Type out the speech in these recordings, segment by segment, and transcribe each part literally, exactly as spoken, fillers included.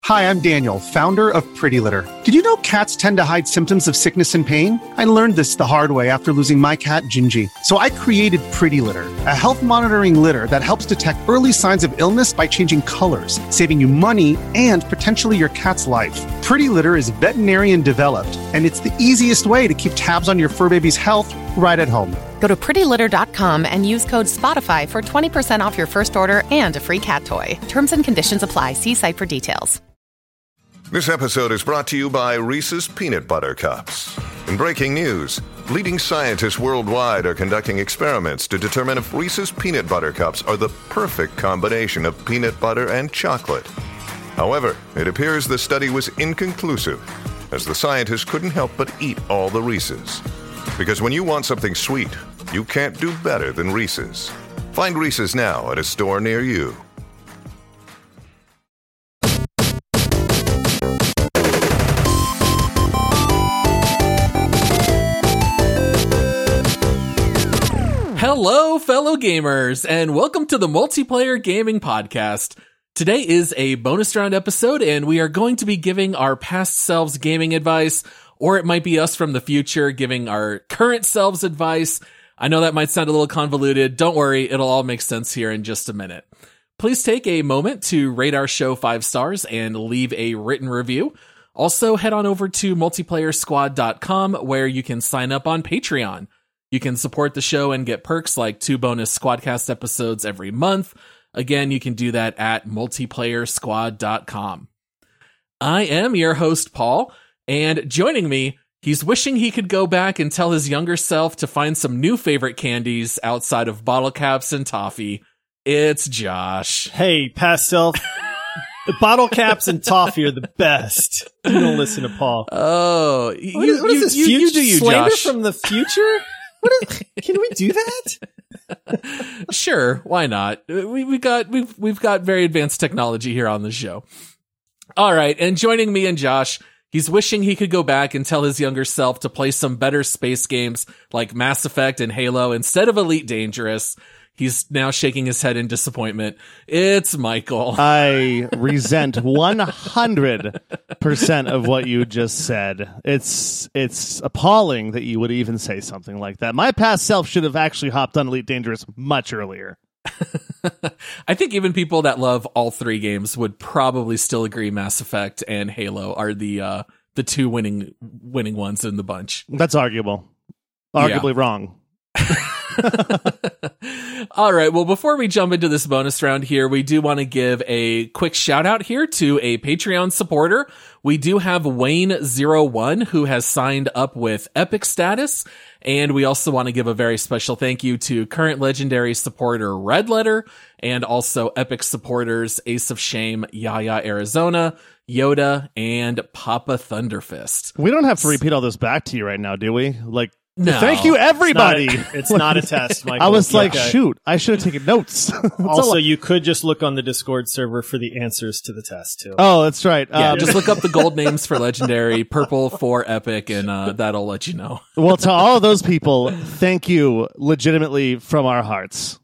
Hi, I'm Daniel, founder of Pretty Litter. Did you know cats tend to hide symptoms of sickness and pain? I learned this the hard way after losing my cat, Gingy. So I created Pretty Litter, a health monitoring litter that helps detect early signs of illness by changing colors, saving you money and potentially your cat's life. Pretty Litter is veterinarian developed, and it's the easiest way to keep tabs on your fur baby's health right at home. Go to pretty litter dot com and use code SPOTIFY for twenty percent off your first order and a free cat toy. Terms and conditions apply. See site for details. This episode is brought to you by Reese's Peanut Butter Cups. In breaking news, leading scientists worldwide are conducting experiments to determine if Reese's Peanut Butter Cups are the perfect combination of peanut butter and chocolate. However, it appears the study was inconclusive, as the scientists couldn't help but eat all the Reese's. Because when you want something sweet, you can't do better than Reese's. Find Reese's now at a store near you. Hello, fellow gamers, and welcome to the Multiplayer Gaming Podcast. Today is a bonus round episode, and we are going to be giving our past selves gaming advice, or it might be us from the future giving our current selves advice. I know that might sound a little convoluted. Don't worry, it'll all make sense here in just a minute. Please take a moment to rate our show five stars and leave a written review. Also, head on over to multiplayer squad dot com where you can sign up on Patreon. You can support the show and get perks like two bonus Squadcast episodes every month. Again, you can do that at multiplayer squad dot com. I am your host, Paul, and joining me, he's wishing he could go back and tell his younger self to find some new favorite candies outside of bottle caps and toffee. It's Josh. Hey, past self. The bottle caps and toffee are the best. You don't listen to Paul. Oh, what you, is, what is you, this? you, Future you do you, slander Josh. from the future? What is, can we do that? Sure, why not? We we got we've we've got very advanced technology here on the show. All right, and joining me and Josh, he's wishing he could go back and tell his younger self to play some better space games like Mass Effect and Halo instead of Elite Dangerous. He's now shaking his head in disappointment. It's Michael. I resent one hundred percent of what you just said. It's it's appalling that you would even say something like that. My past self should have actually hopped on Elite Dangerous much earlier. I think even people that love all three games would probably still agree Mass Effect and Halo are the uh, the two winning winning ones in the bunch. That's arguable. Arguably yeah. wrong. All right. Well, before we jump into this bonus round here, we do want to give a quick shout out here to a Patreon supporter. We do have Wayne zero one who has signed up with Epic status. And we also want to give a very special thank you to current legendary supporter Red Letter and also Epic supporters Ace of Shame, Yaya Arizona, Yoda, and Papa Thunderfist. We don't have to repeat all this back to you right now, do we? Like, No. thank you, everybody. It's not a, it's not a test, Michael. I was like, okay. shoot, I should have taken notes. Also, you could just look on the Discord server for the answers to the test, too. Oh, that's right. Yeah, Um, just look up the gold names for legendary, purple for epic, and uh, that'll let you know. well, to all of those people, thank you legitimately from our hearts.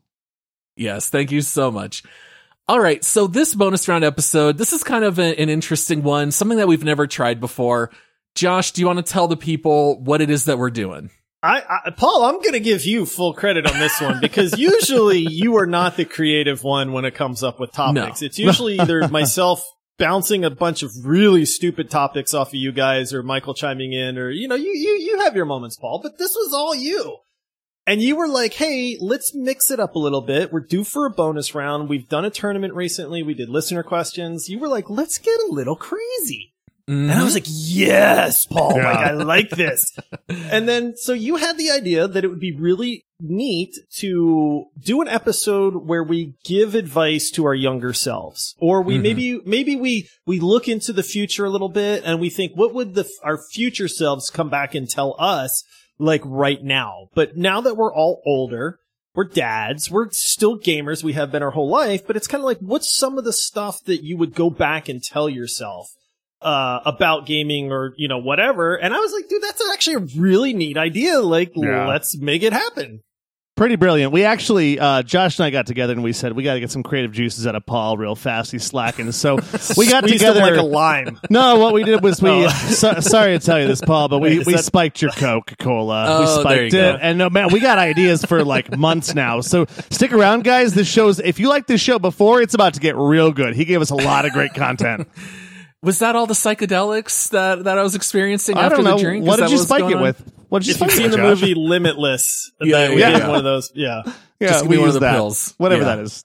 Yes, thank you so much. All right, so this bonus round episode, this is kind of a, an interesting one, something that we've never tried before. Josh, do you want to tell the people what it is that we're doing? I, I, Paul, I'm going to give you full credit on this one because usually you are not the creative one when it comes up with topics. No. It's usually either myself bouncing a bunch of really stupid topics off of you guys or Michael chiming in or, you know, you, you, you have your moments, Paul, but this was all you. And you were like, hey, let's mix it up a little bit. We're due for a bonus round. We've done a tournament recently. We did listener questions. You were like, let's get a little crazy. Mm-hmm. And I was like, yes, Paul, Yeah. like, I like this. And then, so you had the idea that it would be really neat to do an episode where we give advice to our younger selves. Or we, mm-hmm. maybe, maybe we, we look into the future a little bit and we think, what would the, our future selves come back and tell us, like, right now? But now that we're all older, we're dads, we're still gamers, we have been our whole life, but it's kind of like, what's some of the stuff that you would go back and tell yourself? Uh, about gaming or, you know, whatever. And I was like, dude, that's actually a really neat idea. Like, Yeah. let's make it happen. Pretty brilliant. We actually, uh, Josh and I got together and we said we got to get some creative juices out of Paul real fast. He's slacking. So we got Squeezed together him like a lime. No, what we did was we. Oh. so, sorry to tell you this, Paul, but we, Wait, we that... spiked your Coca-Cola. Oh, we there spiked you it, go. and no man, we got ideas for like months now. So stick around, guys. This show's. If you liked this show before, it's about to get real good. He gave us a lot of great content. Was that all the psychedelics that, that I was experiencing I after don't know. the drink? What Is did that you what's spike going it on? with? What did you If you've spike seen it the with, Josh? movie Limitless, Yeah, that we yeah, did yeah. one of those. Yeah. Yeah, Just give we me one use of the that. pills. Whatever Yeah. that is.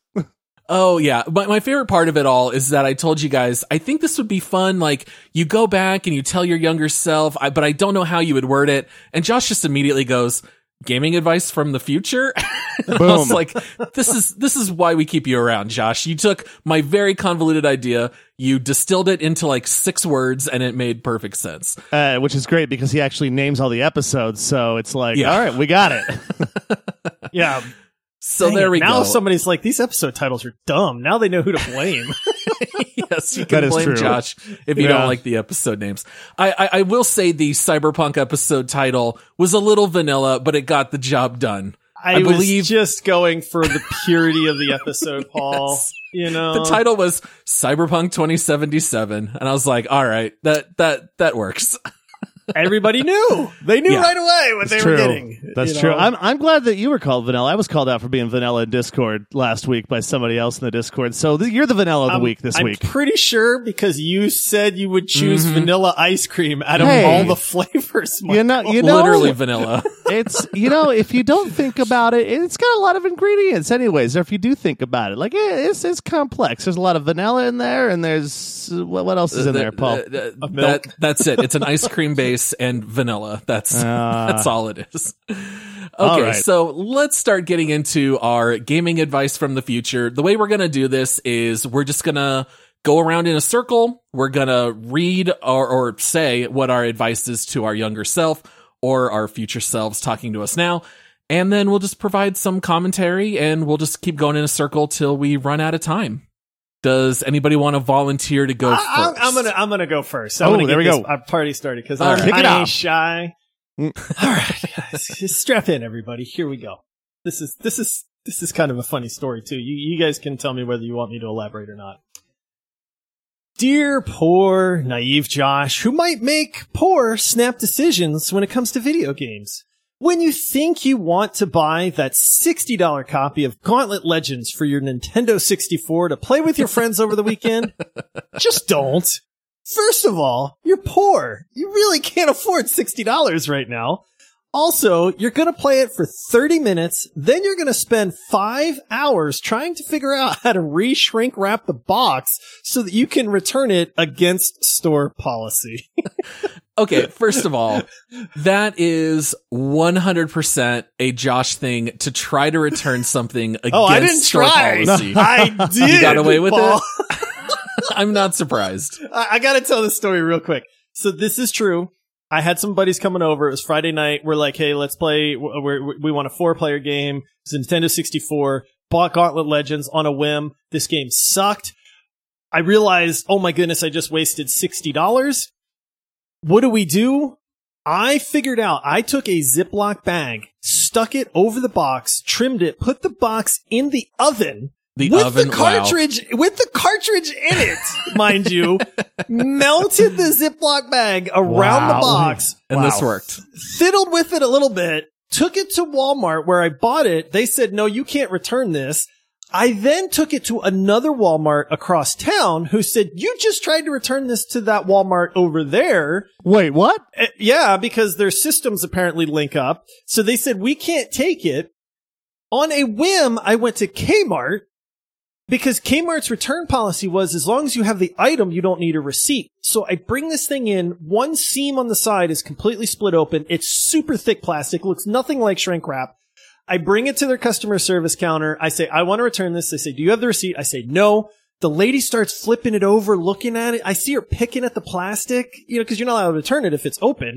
Oh yeah, but my favorite part of it all is that I told you guys I think this would be fun. Like you go back and you tell your younger self, I, but I don't know how you would word it. And Josh just immediately goes, "Gaming advice from the future." I was like, "This is this is why we keep you around, Josh. You took my very convoluted idea, you distilled it into like six words, and it made perfect sense." Uh, which is great because he actually names all the episodes, so it's like, Yeah. all right, we got it. Yeah. So Dang there it. we now go. somebody's like, these episode titles are dumb. Now they know who to blame. Yes, you That can is blame true. Josh if you Yeah. don't like the episode names. I, I I will say the Cyberpunk episode title was a little vanilla, but it got the job done. I, I was believe- just going for the purity of the episode, Paul. Yes. You know, The title was Cyberpunk twenty seventy-seven, and I was like, all right, that that that works. everybody knew. They knew Yeah. right away what they That's were true. getting. That's you true. know? I'm I'm glad that you were called vanilla. I was called out for being vanilla in Discord last week by somebody else in the Discord. So th- you're the vanilla of the I'm- week this I'm week. pretty sure because you said you would choose vanilla ice cream out of Hey. all the flavors. You know, Michael. you know, Literally vanilla. it's you know, if you don't think about it, it's got a lot of ingredients, anyways. Or if you do think about it, like yeah, it's it's complex. There's a lot of vanilla in there, and there's what, what else is in there, Paul? Uh, uh, Of that, milk. that's it. It's an ice cream base and vanilla. That's Ah. that's all it is. All Okay, right. so let's start getting into our gaming advice from the future. The way we're going to do this is we're just going to go around in a circle. We're going to read or, or say what our advice is to our younger self or our future selves talking to us now. And then we'll just provide some commentary and we'll just keep going in a circle till we run out of time. Does anybody want to volunteer to go I, first? I'm, I'm gonna I'm gonna go first. I'm Oh, gonna there get we this go. uh, party started because All I'm right. Kick it I ain't off. shy. All right, guys, just strap in, everybody. Here we go. This is this is this is kind of a funny story too. You you guys can tell me whether you want me to elaborate or not. Dear poor naive Josh, who might make poor snap decisions when it comes to video games. When you think you want to buy that sixty dollars copy of Gauntlet Legends for your Nintendo sixty-four to play with your friends over the weekend, just don't. First of all, you're poor. You really can't afford sixty dollars right now. Also, you're going to play it for thirty minutes, then you're going to spend five hours trying to figure out how to re-shrink wrap the box so that you can return it against store policy. Okay, first of all, that is one hundred percent a Josh thing to try to return something against Oh, I didn't store try. policy. I did. You got away with Paul. it? I'm not surprised. I, I gotta tell this story real quick. So this is true. I had some buddies coming over. It was Friday night. We're like, hey, let's play. We're, we want a four player game. It's a Nintendo sixty-four. Bought Gauntlet Legends on a whim. This game sucked. I realized, oh my goodness, I just wasted sixty dollars. What do we do? I figured out, I took a Ziploc bag, stuck it over the box, trimmed it, put the box in the oven. The with oven, the cartridge, with the cartridge in it, mind you, melted the Ziploc bag around Wow. the box, And Wow. this worked. fiddled with it a little bit, took it to Walmart where I bought it. They said, no, you can't return this. I then took it to another Walmart across town who said, you just tried to return this to that Walmart over there. Wait, what? Uh, yeah, because their systems apparently link up. So they said, we can't take it. On a whim, I went to Kmart because Kmart's return policy was as long as you have the item, you don't need a receipt. So I bring this thing in. One seam on the side is completely split open. It's super thick plastic, looks nothing like shrink wrap. I bring it to their customer service counter. I say, I want to return this. They say, do you have the receipt? I say, no. The lady starts flipping it over, looking at it. I see her picking at the plastic, you know, because you're not allowed to return it if it's opened.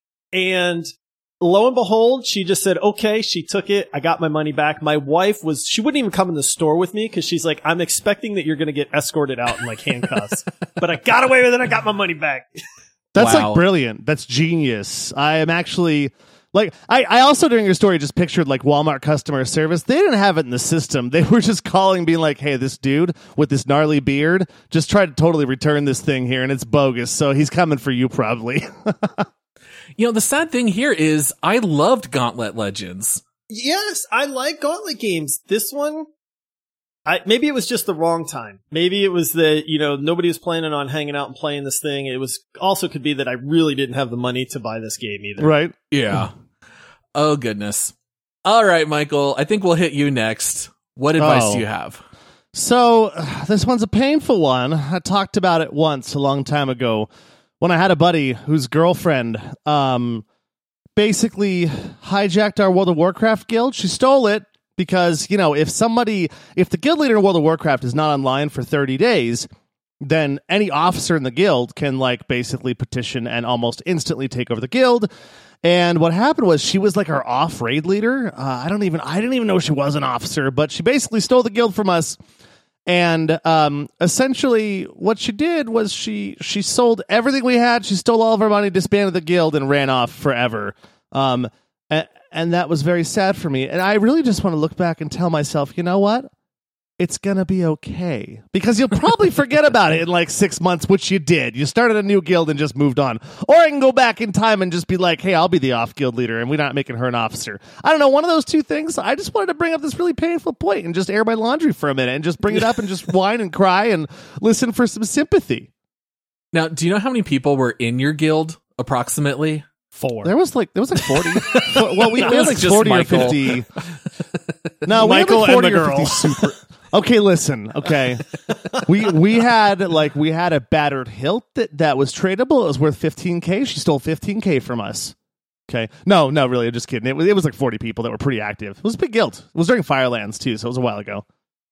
And lo and behold, she just said, okay, she took it. I got my money back. My wife was, she wouldn't even come in the store with me because she's like, I'm expecting that you're going to get escorted out in like handcuffs. But I got away with it. I got my money back. That's Wow. like brilliant. That's genius. I am actually Like, I, I also, during your story, just pictured, like, Walmart customer service. They didn't have it in the system. They were just calling, being like, hey, this dude with this gnarly beard just tried to totally return this thing here, and it's bogus, so he's coming for you, probably. You know, the sad thing here is I loved Gauntlet Legends. Yes, I like Gauntlet games. This one, I maybe it was just the wrong time. Maybe it was that, you know, nobody was planning on hanging out and playing this thing. It was also could be that I really didn't have the money to buy this game either. Right. Yeah. Oh, goodness. All right, Michael, I think we'll hit you next. What advice Oh. do you have? So, uh, this one's a painful one. I talked about it once a long time ago when I had a buddy whose girlfriend um, basically hijacked our World of Warcraft guild. She stole it because, you know, if somebody, if the guild leader in World of Warcraft is not online for thirty days, then any officer in the guild can, like, basically petition and almost instantly take over the guild. And what happened was she was like our off raid leader. Uh, I don't even, I didn't even know she was an officer, but she basically stole the guild from us. And um, essentially, what she did was she she sold everything we had. She stole all of our money, disbanded the guild, and ran off forever. Um, and, and that was very sad for me. And I really just want to look back and tell myself, you know what? It's going to be okay. Because you'll probably forget about it in like six months, which you did. You started a new guild and just moved on. Or I can go back in time and just be like, hey, I'll be the off-guild leader, and we're not making her an officer. I don't know, one of those two things. I just wanted to bring up this really painful point and just air my laundry for a minute and just bring it up and just whine and cry and listen for some sympathy. Now, do you know how many people were in your guild, approximately? Four. There was like there was like forty. Well, we, we It had was like just forty Michael. or fifty. No, Michael we had like and forty the or girl. fifty super. Okay, listen. Okay, we we had like we had a battered hilt that that was tradable. It was worth fifteen k. She stole fifteen k from us. Okay, no, no, really, I'm just kidding. It was it was like forty people that were pretty active. It was a big guild. It was during Firelands too, so it was a while ago.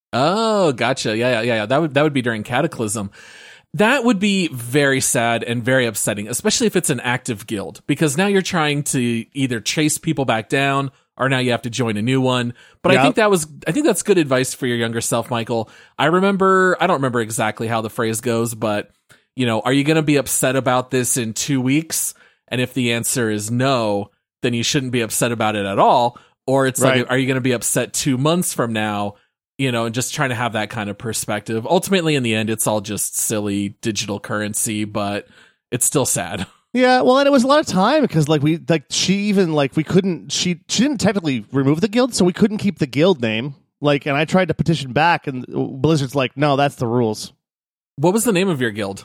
Oh, gotcha. Yeah, yeah, yeah, yeah. That would that would be during Cataclysm. That would be very sad and very upsetting, especially if it's an active guild, because now you're trying to either chase people back down or now you have to join a new one. But Yep. I think that was, I think that's good advice for your younger self, Michael. I remember, I don't remember exactly how the phrase goes, but, you know, are you going to be upset about this in two weeks? And if the answer is no, then you shouldn't be upset about it at all. Or it's Right. like, are you going to be upset two months from now? You know, and just trying to have that kind of perspective. Ultimately, in the end, it's all just silly digital currency, but it's still sad. Yeah, well, and it was a lot of time because, like, we like she even like we couldn't she she didn't technically remove the guild, so we couldn't keep the guild name. Like, and I tried to petition back, and Blizzard's like, no, that's the rules. What was the name of your guild?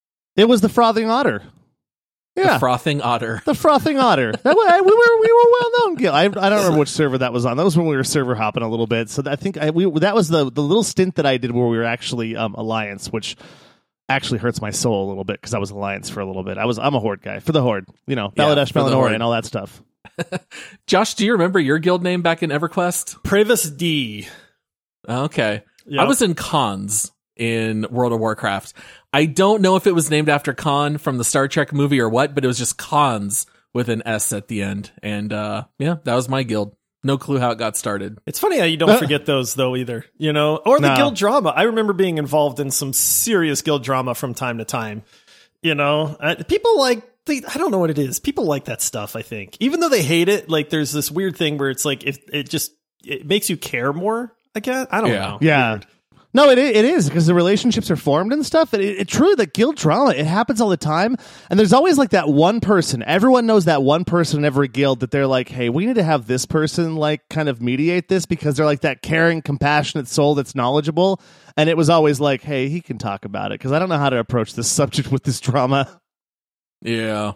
It was the Frothing Otter. Yeah, The Frothing Otter. the Frothing Otter. That way, we were we were well known guild. I, I don't remember which server that was on. That was when we were server hopping a little bit. So I think I, we that was the the little stint that I did where we were actually um, Alliance, which actually hurts my soul a little bit because I was Alliance for a little bit. I was I'm a Horde guy for the Horde, you know, Yeah, Baladesh, for the Horde. Melanor, and all that stuff. Josh, do you remember your guild name back in EverQuest? Privis D. Okay. Yep. I was in Khans in World of Warcraft. I don't know if it was named after Khan from the Star Trek movie or what, but it was just Khans with an S at the end. And uh, yeah, that was my guild. No clue how it got started. It's funny how you don't forget those though either, you know, or the No. guild drama. I remember being involved in some serious guild drama from time to time. You know, uh, people like they, I don't know what it is. People like that stuff. I think, even though they hate it, like there's this weird thing where it's like if it just it makes you care more. I guess I don't Yeah. know. Yeah. Weird. No, it it is because the relationships are formed and stuff. And it, it truly, the guild drama, it happens all the time. And there's always like that one person. Everyone knows that one person in every guild that they're like, hey, we need to have this person like kind of mediate this because they're like that caring, compassionate soul that's knowledgeable. And it was always like, hey, he can talk about it because I don't know how to approach this subject with this drama. Yeah.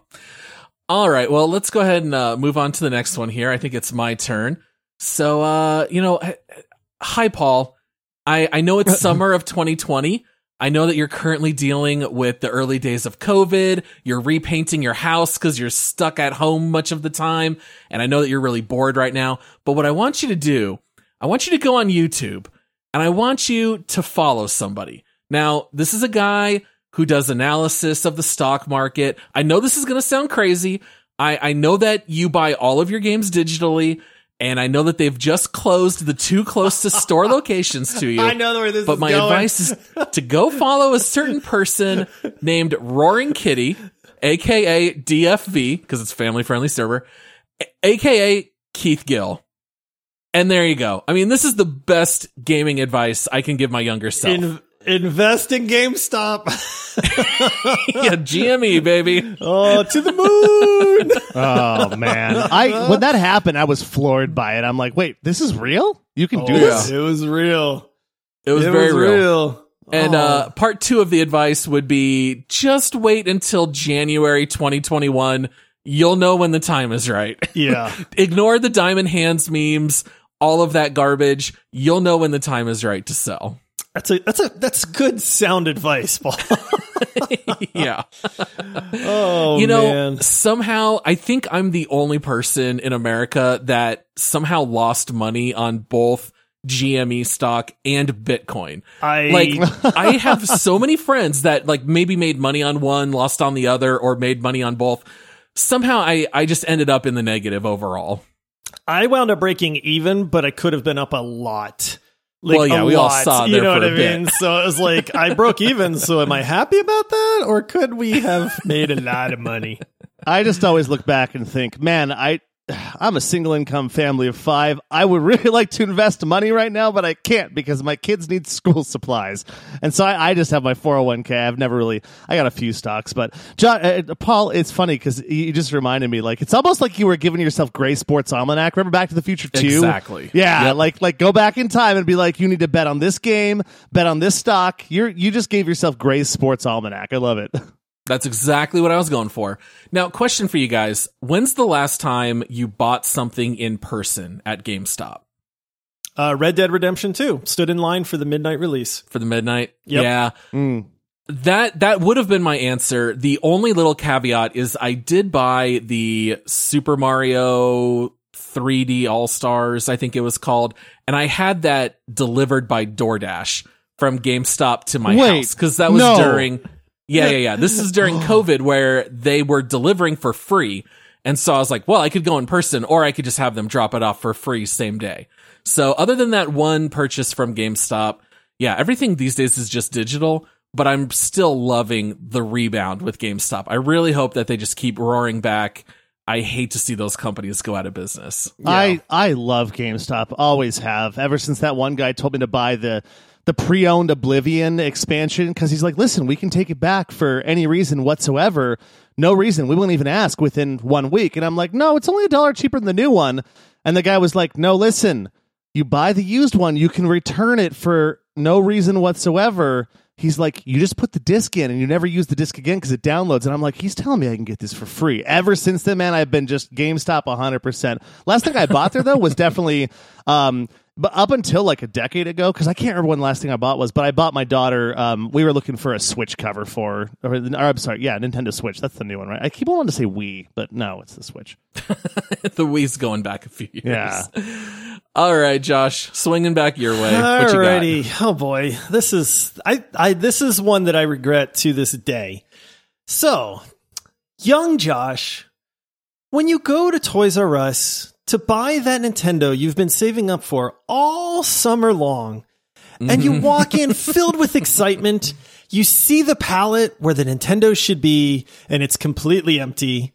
All right. Well, let's go ahead and uh, move on to the next one here. I think it's my turn. So, uh, you know, hi, Paul. I, I know it's summer of twenty twenty. I know that you're currently dealing with the early days of COVID. You're repainting your house because you're stuck at home much of the time. And I know that you're really bored right now. But what I want you to do, I want you to go on YouTube and I want you to follow somebody. Now, this is a guy who does analysis of the stock market. I know this is going to sound crazy. I, I know that you buy all of your games digitally. And I know that they've just closed the two closest store locations to you. I know where this but is my going. advice is to go follow a certain person named Roaring Kitty, aka D F V, because it's family friendly server. A K A Keith Gill. And there you go. I mean, this is the best gaming advice I can give my younger self. In- invest in GameStop. Yeah, G M E, baby. Oh, to the moon. Oh man, I when that happened, I was floored by it. I'm like, wait, this is real? You can do Oh, this? It was real. It was it very was real. real. And Oh. uh, part two of the advice would be just wait until January twenty twenty-one. You'll know when the time is right. Yeah. Ignore the diamond hands memes, all of that garbage. You'll know when the time is right to sell. That's a that's a that's good sound advice, Paul. Yeah. Oh, You know, man. somehow I think I'm the only person in America that somehow lost money on both G M E stock and Bitcoin. I Like, I have so many friends that like maybe made money on one, lost on the other, or made money on both. Somehow I, I just ended up in the negative overall. I wound up breaking even, but I could have been up a lot. Like, Well, yeah, a we all lot, saw you there know for what a I mean? bit. So it was like, I broke even, so am I happy about that? Or could we have made a lot of money? I just always look back and think, man, I I'm a single income family of five. I would really like to invest money right now, but I can't because my kids need school supplies. And so I, I just have my four oh one k. I've never really, I got a few stocks, but John, uh, Paul, it's funny because you just reminded me, like, it's almost like you were giving yourself Gray Sports Almanac. Remember Back to the Future two? Exactly. Yeah. Yep. Like, like go back in time and be like, you need to bet on this game, bet on this stock. You're, you just gave yourself Gray Sports Almanac. I love it. That's exactly what I was going for. Now, question for you guys. When's the last time you bought something in person at GameStop? Uh, Red Dead Redemption two stood in line for the midnight release. For the midnight? Yep. Yeah. Mm. That that would have been my answer. The only little caveat is I did buy the Super Mario three D All-Stars, I think it was called, and I had that delivered by DoorDash from GameStop to my Wait, house because that was no. during Yeah, yeah, yeah. This is during COVID where they were delivering for free. And so I was like, well, I could go in person or I could just have them drop it off for free same day. So other than that one purchase from GameStop, yeah, everything these days is just digital, but I'm still loving the rebound with GameStop. I really hope that they just keep roaring back. I hate to see those companies go out of business. I, I love GameStop. Always have. Ever since that one guy told me to buy the the pre-owned Oblivion expansion, because he's like, listen, we can take it back for any reason whatsoever. No reason. We won't even ask within one week. And I'm like, no, it's only a dollar cheaper than the new one. And the guy was like, no, listen, you buy the used one, you can return it for no reason whatsoever. He's like, you just put the disc in and you never use the disc again because it downloads. And I'm like, he's telling me I can get this for free. Ever since then, man, I've been just GameStop one hundred percent. Last thing I bought there, though, was definitely, um, but up until like a decade ago, because I can't remember when the last thing I bought was, but I bought my daughter, um, we were looking for a Switch cover for, or, or I'm sorry, yeah, Nintendo Switch. That's the new one, right? I keep wanting to say Wii, but no, it's the Switch. The Wii's going back a few years. Yeah. All right, Josh, swinging back your way. What you got? Alrighty. Oh boy, this is I, I this is one that I regret to this day. So, young Josh, when you go to Toys R Us to buy that Nintendo you've been saving up for all summer long, and you walk in filled with excitement, you see the pallet where the Nintendo should be, and it's completely empty.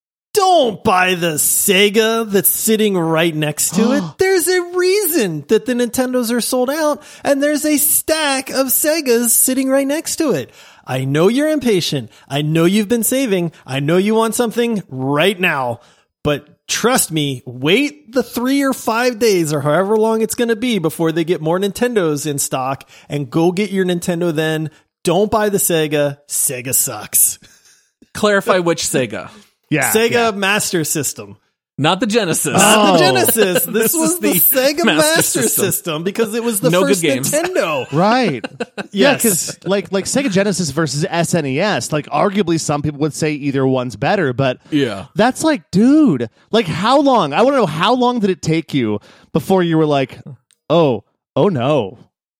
Don't buy the Sega that's sitting right next to it. There's a reason that the Nintendos are sold out, and there's a stack of Segas sitting right next to it. I know you're impatient. I know you've been saving. I know you want something right now, but trust me, wait the three or five days or however long it's going to be before they get more Nintendos in stock, and go get your Nintendo then. Don't buy the Sega. Sega sucks. Clarify which Sega. Yeah. Sega yeah. Master System. Not the Genesis. Not Oh. the Genesis. This, This was is the, the Sega Master Master, System. System. because it was the No good first games. Nintendo. Right. Yeah, Yes. because like like Sega Genesis versus S N E S, like arguably some people would say either one's better, but Yeah. that's like, dude, like how long? I want to know how long did it take you before you were like, oh, oh no.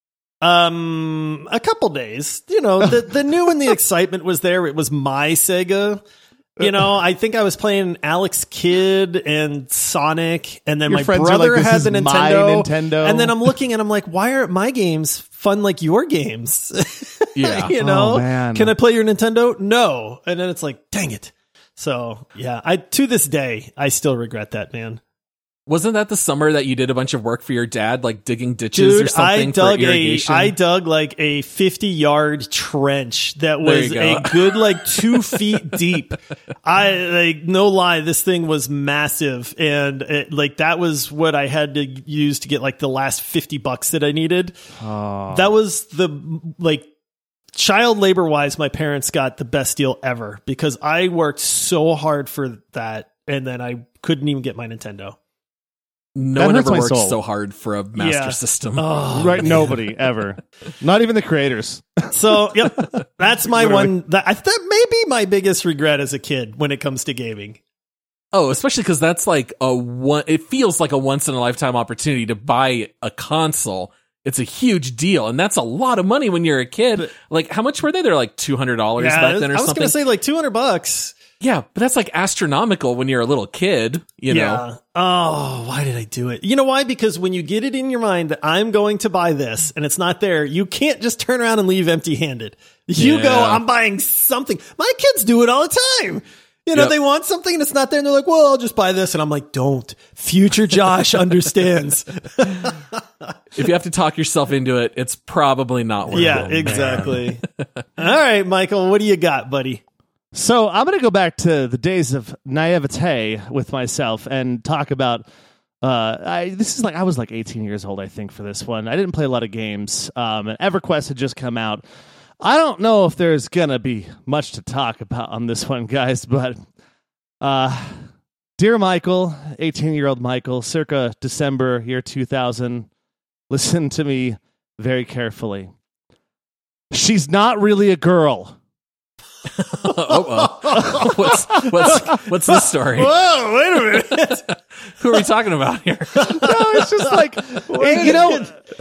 Um, a couple days. You know, the the new and the excitement was there. It was my Sega. You know, I think I was playing Alex Kidd and Sonic, and then Your my friends are brother like, "This had is the my Nintendo, Nintendo." and then I'm looking and I'm like, why aren't my games fun like your games? Yeah. you know, Oh, man. can I play your Nintendo? No. And then it's like, dang it. So yeah, I to this day I still regret that, man. Wasn't that the summer that you did a bunch of work for your dad, like digging ditches Dude, or something I dug for irrigation? A, I dug like a fifty yard trench that was a good like two feet deep. I like no lie, this thing was massive, and it, like that was what I had to use to get like the last fifty bucks that I needed. Oh. That was the like child labor wise, my parents got the best deal ever because I worked so hard for that, and then I couldn't even get my Nintendo. No That one hurts ever my worked soul. so hard for a Master Yeah. System. Oh, right? man. Nobody ever. Not even the creators. So, yep, that's my Literally. one. That, I- that may be my biggest regret as a kid when it comes to gaming. Oh, especially because that's like a one. It feels like a once in a lifetime opportunity to buy a console. It's a huge deal, and that's a lot of money when you're a kid. But- like, how much were they? They're like two hundred dollars back then, or I was something. going to say like two hundred bucks. Yeah, but that's like astronomical when you're a little kid. You know. Yeah. Oh, why did I do it? You know why? Because when you get it in your mind that I'm going to buy this and it's not there, you can't just turn around and leave empty handed. You Yeah. go, I'm buying something. My kids do it all the time. You know, Yep. they want something and it's not there and they're like, well, I'll just buy this. And I'm like, don't. Future Josh understands. If you have to talk yourself into it, it's probably not worth Yeah, it. exactly. All right, Michael, what do you got, buddy? So I'm going to go back to the days of naivete with myself and talk about. Uh, I, this is like I was like eighteen years old, I think, for this one. I didn't play a lot of games, um, and EverQuest had just come out. I don't know if there's gonna be much to talk about on this one, guys. But, uh, dear Michael, eighteen-year-old Michael, circa December year two thousand, listen to me very carefully. She's not really a girl. oh, oh. what's what's what's this story? Whoa, wait a minute. Who are we talking about here? No, it's just like you know,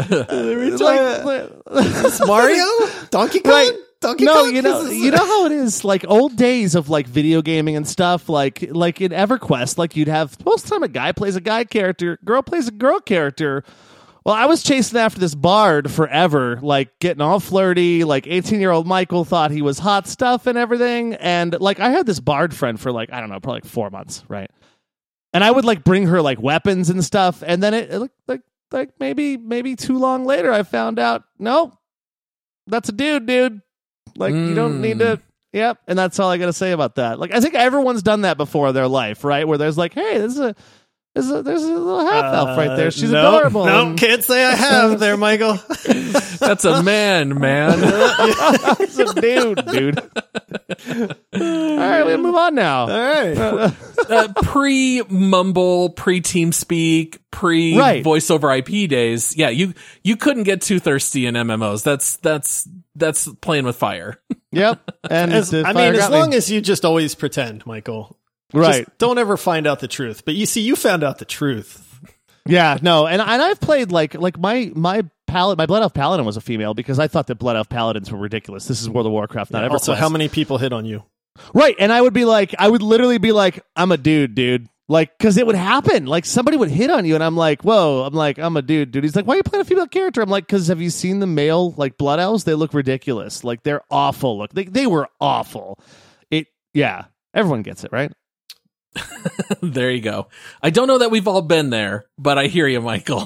like, Mario? Donkey Kong? Right. Donkey no, Kong? you know, This is- you know how it is. Like old days of like video gaming and stuff. Like, like in EverQuest, like you'd have most of the time a guy plays a guy character, girl plays a girl character. Well, I was chasing after this bard forever, like getting all flirty. Like eighteen-year-old Michael thought he was hot stuff and everything, and like I had this bard friend for like I don't know, probably like four months, right? And I would like bring her like weapons and stuff, and then it, it looked like like maybe maybe too long later, I found out no, that's a dude, dude. Like mm. you don't need to. Yep, and that's all I got to say about that. Like I think everyone's done that before in their life, right? Where there's like, hey, this is a There's a, there's a little half elf uh, right there. She's no, adorable. No, and... can't say I have there, Michael. That's a man, man. It's a dude, dude. All right, we'll move on now. All right. uh, pre-mumble, pre-TeamSpeak, pre-voice over I P days. Yeah, you you couldn't get too thirsty in M M Os. That's that's that's playing with fire. Yep. And as, I mean, as long me. as you just always pretend, Michael. Right. Just don't ever find out the truth. But you see, you found out the truth. Yeah, no, and and I've played like like my my palette my Blood Elf Paladin was a female because I thought that Blood Elf Paladins were ridiculous. This is World of Warcraft, not yeah, EverQuest. Also, how many people hit on you? Right, and I would be like, I would literally be like, I'm a dude, dude. Like, because it would happen. Like, somebody would hit on you, and I'm like, whoa. I'm like, I'm a dude, dude. He's like, why are you playing a female character? I'm like, because have you seen the male, like, Blood Elves? They look ridiculous. Like, they're awful. Look, they, they were awful. It, yeah. Everyone gets it, right? There you go. I don't know that we've all been there, but I hear you, Michael.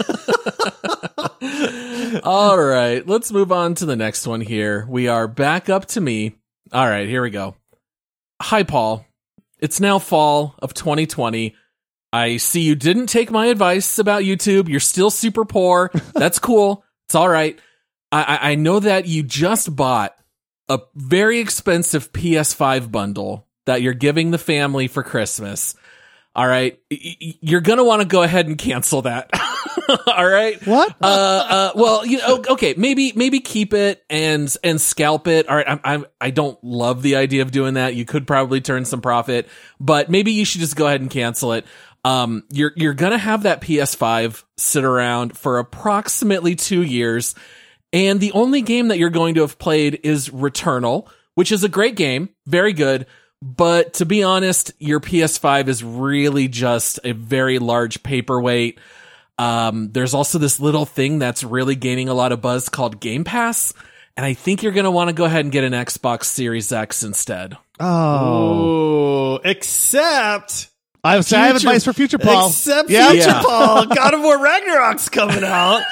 All right, let's move on to the next one here. We are back up to me. All right, here we go. Hi, Paul. It's now fall of twenty twenty. I see you didn't take my advice about YouTube. You're still super poor. That's cool. It's all right. I, I know that you just bought a very expensive P S five bundle that you're giving the family for Christmas. All right. You're going to want to go ahead and cancel that. All right. What? Uh, uh, well, you know, okay, maybe, maybe keep it and, and scalp it. All right. I'm, I'm, I don't love the idea of doing that. You could probably turn some profit, but maybe you should just go ahead and cancel it. Um, you're, you're going to have that P S five sit around for approximately two years. And the only game that you're going to have played is Returnal, which is a great game. Very good. But to be honest, your P S five is really just a very large paperweight. Um, there's also this little thing that's really gaining a lot of buzz called Game Pass. And I think you're going to want to go ahead and get an Xbox Series X instead. Oh. Ooh, except... I have, I have advice for Future Paul. Except yeah. Future Yeah. Paul. God of War Ragnarok's coming out.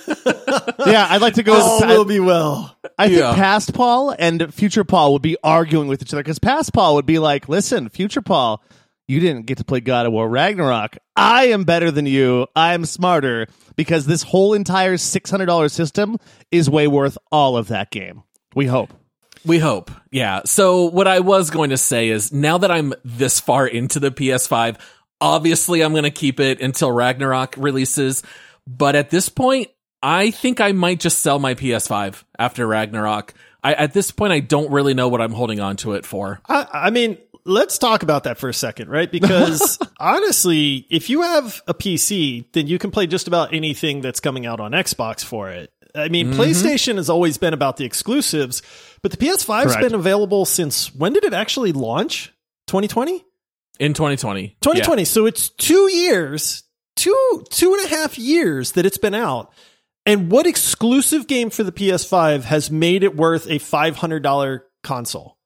Yeah, I'd like to go... All with, will be well. I think Yeah. Past Paul and Future Paul would be arguing with each other, because Past Paul would be like, listen, Future Paul, you didn't get to play God of War Ragnarok. I am better than you. I am smarter, because this whole entire six hundred dollars system is way worth all of that game. We hope. We hope. Yeah. So what I was going to say is, now that I'm this far into the P S five, obviously I'm going to keep it until Ragnarok releases. But at this point, I think I might just sell my P S five after Ragnarok. I, at this point, I don't really know what I'm holding on to it for. I, I mean, let's talk about that for a second, right? Because honestly, if you have a P C, then you can play just about anything that's coming out on Xbox for it. I mean, mm-hmm. PlayStation has always been about the exclusives, but the P S five's Correct. been available since, when did it actually launch? twenty twenty? In twenty twenty. twenty twenty. Yeah. So it's two years, two, two and a half years that it's been out. And what exclusive game for the P S five has made it worth a five hundred dollars console?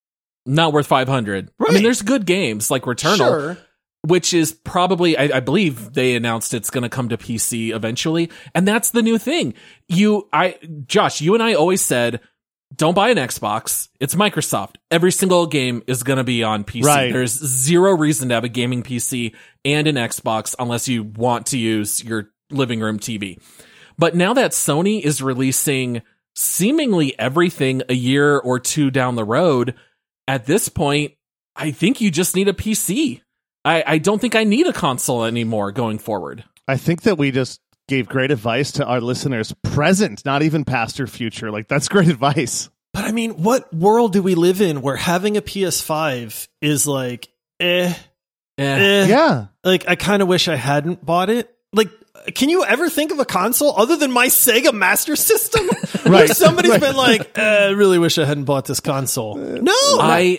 Not worth five hundred dollars. Right. I mean, there's good games like Returnal, Sure. which is probably, I, I believe they announced it's going to come to P C eventually. And that's the new thing. You, I, Josh, you and I always said, don't buy an Xbox. It's Microsoft. Every single game is going to be on P C. Right. There's zero reason to have a gaming P C and an Xbox unless you want to use your living room T V. But now that Sony is releasing seemingly everything a year or two down the road, at this point, I think you just need a P C. I, I don't think I need a console anymore going forward. I think that we just gave great advice to our listeners present, not even past or future. Like, that's great advice. But I mean, what world do we live in where having a P S five is like, eh, Eh. eh. Yeah. Like, I kind of wish I hadn't bought it. Like, can you ever think of a console other than my Sega Master System? Where Right. somebody's Right. been like, eh, I really wish I hadn't bought this console. No. I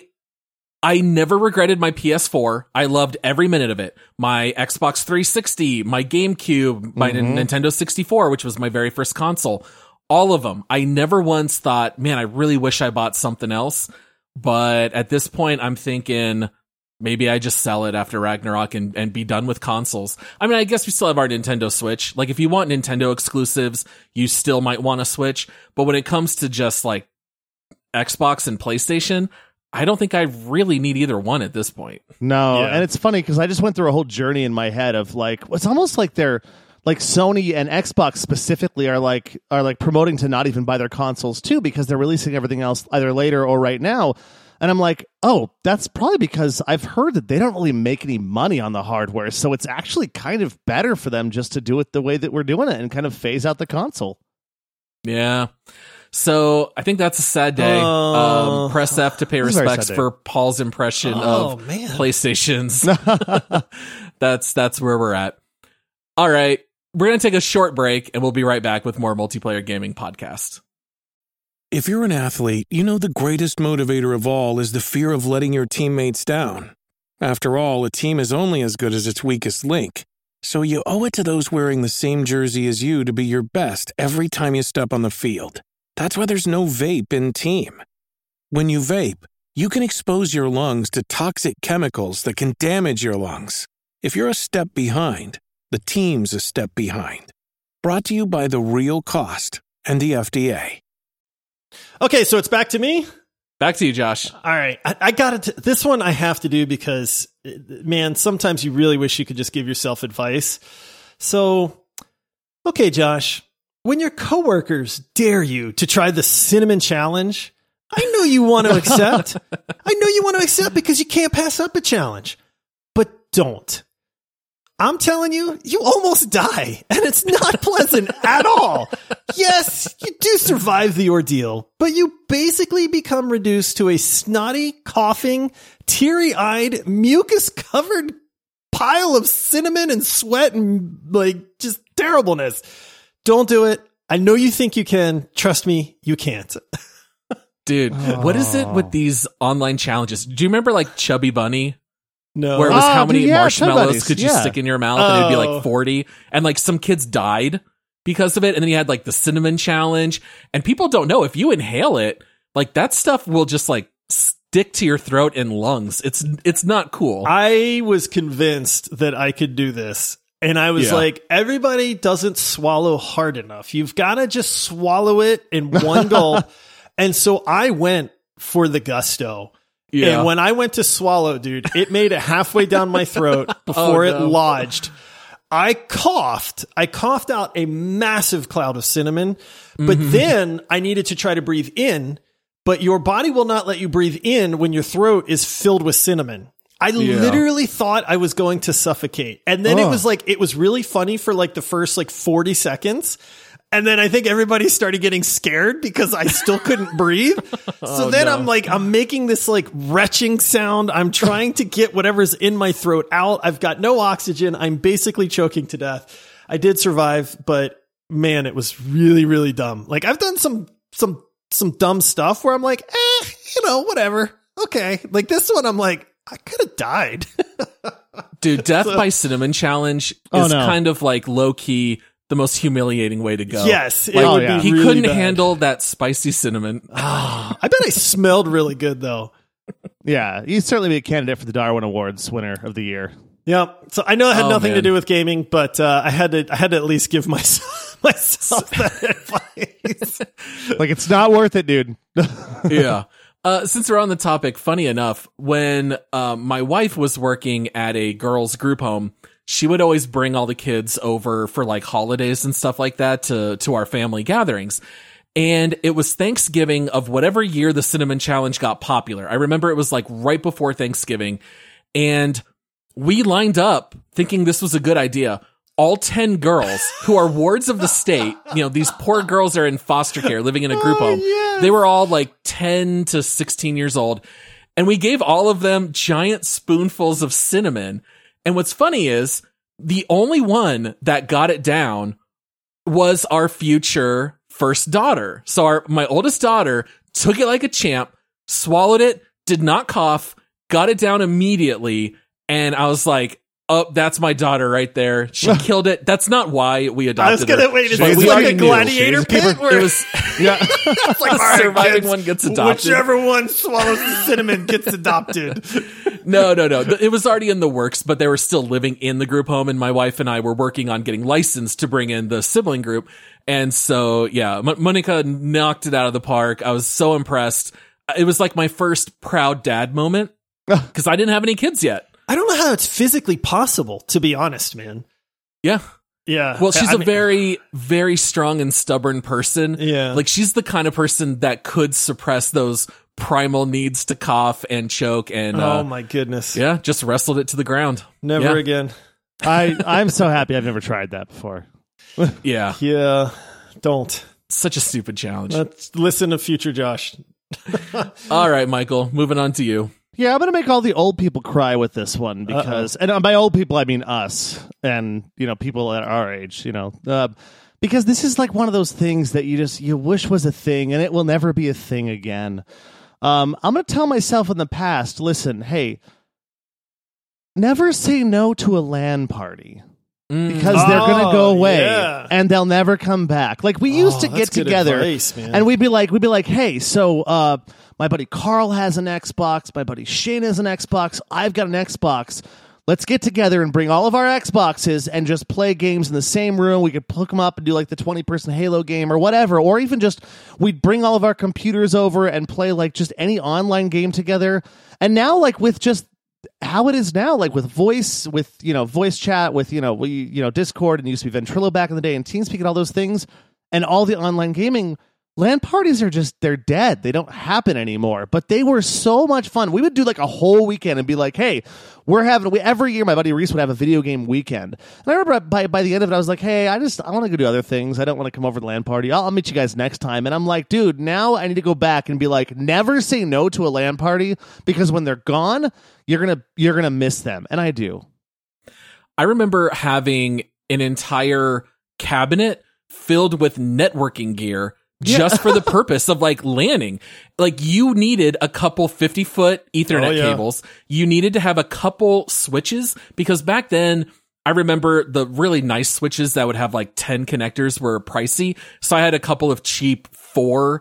I never regretted my P S four. I loved every minute of it. My Xbox three sixty, my GameCube, my Mm-hmm. Nintendo sixty-four, which was my very first console. All of them. I never once thought, man, I really wish I bought something else. But at this point, I'm thinking maybe I just sell it after Ragnarok and, and be done with consoles. I mean, I guess we still have our Nintendo Switch. Like, if you want Nintendo exclusives, you still might want a Switch. But when it comes to just like Xbox and PlayStation, I don't think I really need either one at this point. No, Yeah. and it's funny because I just went through a whole journey in my head of like, it's almost like they're like Sony and Xbox specifically are like are like promoting to not even buy their consoles too, because they're releasing everything else either later or right now. And I'm like, oh, that's probably because I've heard that they don't really make any money on the hardware, so it's actually kind of better for them just to do it the way that we're doing it and kind of phase out the console. Yeah. So I think that's a sad day. Oh. um, press F to pay This is a very respects sad day. for Paul's impression Oh, of man. PlayStation's. that's that's where we're at. All right, we're gonna take a short break, and we'll be right back with more Multiplayer Gaming Podcast. If you're an athlete, you know the greatest motivator of all is the fear of letting your teammates down. After all, a team is only as good as its weakest link. So you owe it to those wearing the same jersey as you to be your best every time you step on the field. That's why there's no vape in Team. When you vape, you can expose your lungs to toxic chemicals that can damage your lungs. If you're a step behind, the team's a step behind. Brought to you by The Real Cost and the F D A. Okay, so it's back to me. Back to you, Josh. All right, I, I got it. This one I have to do because, man, sometimes you really wish you could just give yourself advice. So, okay, Josh, when your coworkers dare you to try the cinnamon challenge, I know you want to accept. I know you want to accept because you can't pass up a challenge, but don't. I'm telling you, you almost die, and it's not pleasant at all. Yes, you do survive the ordeal, but you basically become reduced to a snotty, coughing, teary-eyed, mucus-covered pile of cinnamon and sweat and, like, just terribleness. Don't do it. I know you think you can. Trust me, you can't. Dude, what is it with these online challenges? Do you remember like Chubby Bunny? No. Where it was Oh, how many dude, yeah, marshmallows Chubby could you Bunnies, yeah. stick in your mouth and it'd be Oh. like forty, and like some kids died because of it. And then you had like the cinnamon challenge, and people don't know if you inhale it, like that stuff will just like s- stick to your throat and lungs. It's it's not cool. I was convinced that I could do this. And I was Yeah. like, everybody doesn't swallow hard enough. You've got to just swallow it in one gulp. And so I went for the gusto. Yeah. And when I went to swallow, dude, it made it halfway down my throat before Oh, it no. lodged. I coughed. I coughed out a massive cloud of cinnamon, but Mm-hmm. then I needed to try to breathe in, but your body will not let you breathe in when your throat is filled with cinnamon. I Yeah. literally thought I was going to suffocate. And then it Oh. was like, it was really funny for like the first like forty seconds. And then I think everybody started getting scared because I still couldn't breathe. So then I'm like, I'm making this like retching sound. I'm trying to get whatever's in my throat out. I've got no oxygen. I'm basically choking to death. I did survive, but man, it was really, really dumb. Like I've done some, some, some dumb stuff where I'm like, eh, you know, whatever. Okay. Like this one, I'm like, I could have died. Dude, death by cinnamon challenge is Oh, no. kind of like low key the most humiliating way to go. Yes, it Like, would yeah. be he really couldn't bad. handle that spicy cinnamon. I bet I smelled really good though. Yeah, you'd certainly be a candidate for the Darwin Awards winner of the year. Yeah. So I know it had Oh, nothing to man. do with gaming, but uh, I had to I had to at least give myself myself that advice. Like, it's not worth it, dude. Yeah. Uh, since we're on the topic, funny enough, when um, my wife was working at a girls' group home, she would always bring all the kids over for like holidays and stuff like that to to our family gatherings. And it was Thanksgiving of whatever year the cinnamon challenge got popular. I remember it was like right before Thanksgiving, and we lined up thinking this was a good idea. All ten girls who are wards of the state, you know, these poor girls are in foster care living in a group home. They were all like ten to sixteen years old. And we gave all of them giant spoonfuls of cinnamon. And what's funny is the only one that got it down was our future first daughter. So our, my oldest daughter took it like a champ, swallowed it, did not cough, got it down immediately. And I was like, oh, that's my daughter right there. She killed it. That's not why we adopted I was gonna her. wait. Is But this we like already a knew. gladiator She's a keeper. pit where It was Yeah. it's like, the all right, surviving kids, one gets adopted. Whichever one swallows the cinnamon gets adopted. No, no, no. It was already in the works, but they were still living in the group home, and my wife and I were working on getting licensed to bring in the sibling group. And so, yeah, M- Monica knocked it out of the park. I was so impressed. It was like my first proud dad moment because I didn't have any kids yet. I don't know how it's physically possible, to be honest, man. Yeah. Yeah. Well, she's I a mean- very, very strong and stubborn person. Yeah. Like, she's the kind of person that could suppress those primal needs to cough and choke and, Oh uh, my goodness. yeah, just wrestled it to the ground. Never Yeah. again. I, I'm so happy I've never tried that before. Yeah. Yeah. Don't. Such a stupid challenge. Let's listen to future Josh. All right, Michael, moving on to you. Yeah, I'm going to make all the old people cry with this one because, and by old people, I mean us and, you know, people at our age, you know, uh, because this is like one of those things that you just, you wish was a thing and it will never be a thing again. Um, I'm going to tell myself in the past, listen, hey, never say no to a LAN party. Because they're going to go Oh, away yeah. and they'll never come back. Like we used Oh, to that's get good together advice, man. and we'd be like, we'd be like, hey, so uh, my buddy Carl has an Xbox, my buddy Shane has an Xbox, I've got an Xbox. Let's get together and bring all of our Xboxes and just play games in the same room. We could hook them up and do like the twenty person Halo game or whatever, or even just we'd bring all of our computers over and play like just any online game together. And now, like with just how it is now, like with voice, with, you know, voice chat, with, you know, we, you know, Discord, and it used to be Ventrilo back in the day, and TeamSpeak and all those things, and all the online gaming, LAN parties are just, they're dead. They don't happen anymore, but they were so much fun. We would do like a whole weekend and be like, hey, we're having, we, every year my buddy Reese would have a video game weekend. And I remember by, by the end of it, I was like, hey, I just, I want to go do other things. I don't want to come over to the LAN party. I'll, I'll meet you guys next time. And I'm like, dude, now I need to go back and be like, never say no to a LAN party, because when they're gone, you're going to, you're going to miss them. And I do. I remember having an entire cabinet filled with networking gear just for the purpose of like LANing. Like you needed a couple fifty foot Ethernet Oh, yeah. cables. You needed to have a couple switches because back then I remember the really nice switches that would have like ten connectors were pricey. So I had a couple of cheap four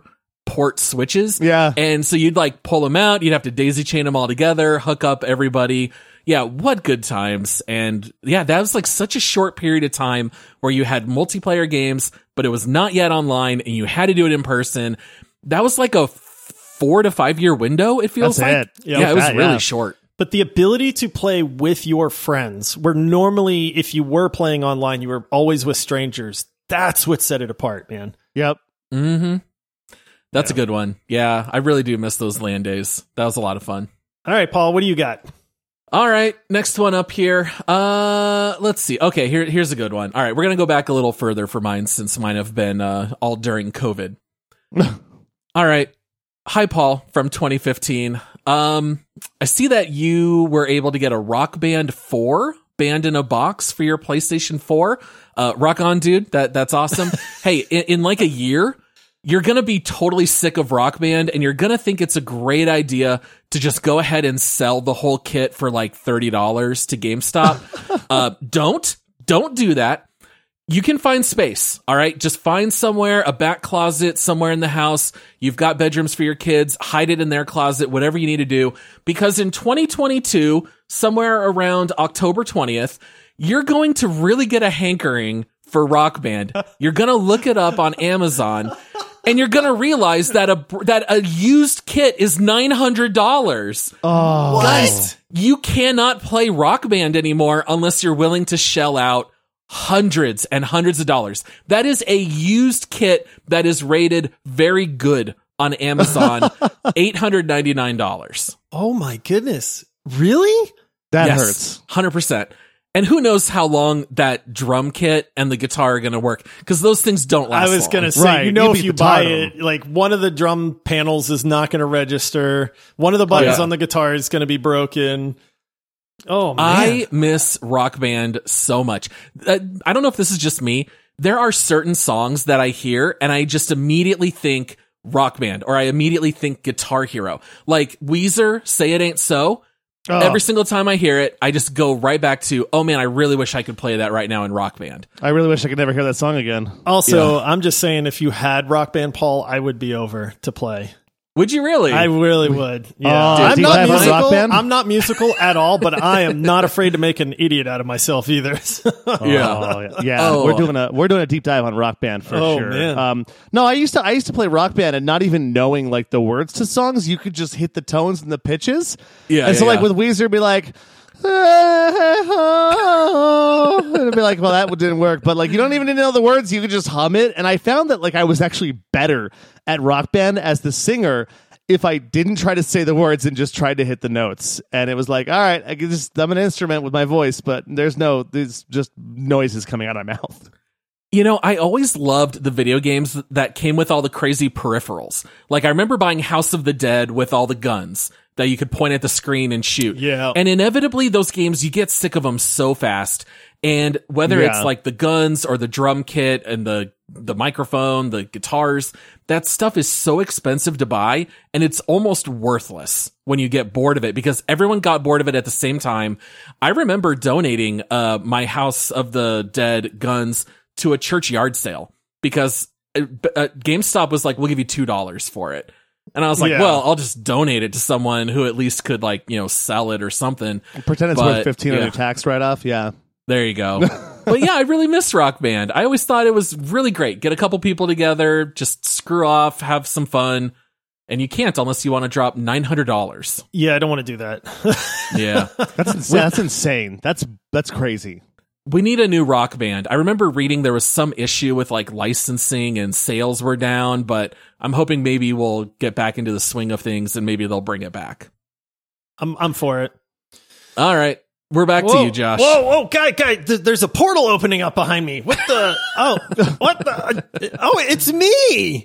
port switches. Yeah. And so you'd like pull them out. You'd have to daisy chain them all together, hook up everybody. Yeah. What good times. And yeah, that was like such a short period of time where you had multiplayer games, but it was not yet online and you had to do it in person. That was like a four to five year window. It feels That's like. it. Yeah, it was that, really yeah. short. But the ability to play with your friends, where normally if you were playing online, you were always with strangers. That's what set it apart, man. Yep. Mm-hmm. That's Yeah. a good one. Yeah, I really do miss those LAN days. That was a lot of fun. All right, Paul, what do you got? All right, next one up here. Uh, let's see. Okay, here, here's a good one. All right, we're gonna go back a little further for mine since mine have been uh, all during COVID. All right. Hi, Paul from twenty fifteen. Um, I see that you were able to get a Rock Band four band in a box for your PlayStation four. Uh, rock on, dude. That that's awesome. Hey, in, in like a year, you're going to be totally sick of Rock Band and you're going to think it's a great idea to just go ahead and sell the whole kit for like thirty dollars to GameStop. uh, don't, don't do that. You can find space. All right. Just find somewhere, a back closet somewhere in the house. You've got bedrooms for your kids. Hide it in their closet, whatever you need to do. Because in twenty twenty-two, somewhere around October twentieth, you're going to really get a hankering for Rock Band. You're going to look it up on Amazon and you're going to realize that a, that a used kit is nine hundred dollars. Oh. Guys, you cannot play Rock Band anymore unless you're willing to shell out hundreds and hundreds of dollars. That is a used kit that is rated very good on Amazon. eight hundred ninety-nine dollars. Oh my goodness. Really? That Yes, hurts. one hundred percent. And who knows how long that drum kit and the guitar are going to work, because those things don't last I was long. going to say, Right, you know, you'd if be you buy tired of it, like one of the drum panels is not going to register. One of the buttons yeah. on the guitar is going to be broken. Oh, man. I miss Rock Band so much. Uh, I don't know if this is just me. There are certain songs that I hear and I just immediately think Rock Band, or I immediately think Guitar Hero. Like Weezer, Say It Ain't So. Oh. Every single time I hear it, I just go right back to, oh man, I really wish I could play that right now in Rock Band. I really wish I could never hear that song again. Also, I'm just saying, if you had Rock Band, Paul, I would be over to play. Would you really? I really would. Yeah, Oh, I'm deep not dive on musical. Rock Band? I'm not musical at all, but I am not afraid to make an idiot out of myself either. Yeah. Oh, yeah, yeah. Oh. we're doing a we're doing a deep dive on Rock Band for Oh, sure. man. Um, no, I used to I used to play Rock Band and not even knowing like the words to songs, you could just hit the tones and the pitches. Yeah, and so yeah, like yeah. with Weezer, it'd be like, and it'd be like, well, that didn't work. But like, you don't even need to know the words; you could just hum it. And I found that like I was actually better at Rock Band as the singer if I didn't try to say the words and just tried to hit the notes. And it was like, all right, I can just, I'm an instrument with my voice, but there's no, there's just noises coming out of my mouth. You know, I always loved the video games that came with all the crazy peripherals. Like I remember buying House of the Dead with all the guns that you could point at the screen and shoot. Yeah. And inevitably those games, you get sick of them so fast. And whether Yeah. it's like the guns or the drum kit and the, the microphone, the guitars, that stuff is so expensive to buy and it's almost worthless when you get bored of it because everyone got bored of it at the same time. I remember donating, uh, my House of the Dead guns to a church yard sale because uh, uh, GameStop was like, we'll give you two dollars for it. And I was like, Yeah. well, I'll just donate it to someone who at least could like, you know, sell it or something. Pretend it's But, worth fifteen yeah. on your tax write-off. Yeah. There you go. But yeah, I really miss Rock Band. I always thought it was really great. Get a couple people together, just screw off, have some fun. And you can't unless you want to drop nine hundred dollars. Yeah, I don't want to do that. Yeah. That's insane. That's insane. That's, that's crazy. We need a new Rock Band. I remember reading there was some issue with like licensing and sales were down, but I'm hoping maybe we'll get back into the swing of things and maybe they'll bring it back. I'm I'm for it. All right. We're back Whoa, to you, Josh. Whoa, whoa, guy, guy, th- there's a portal opening up behind me. What the? Oh, what the? Oh, it's me.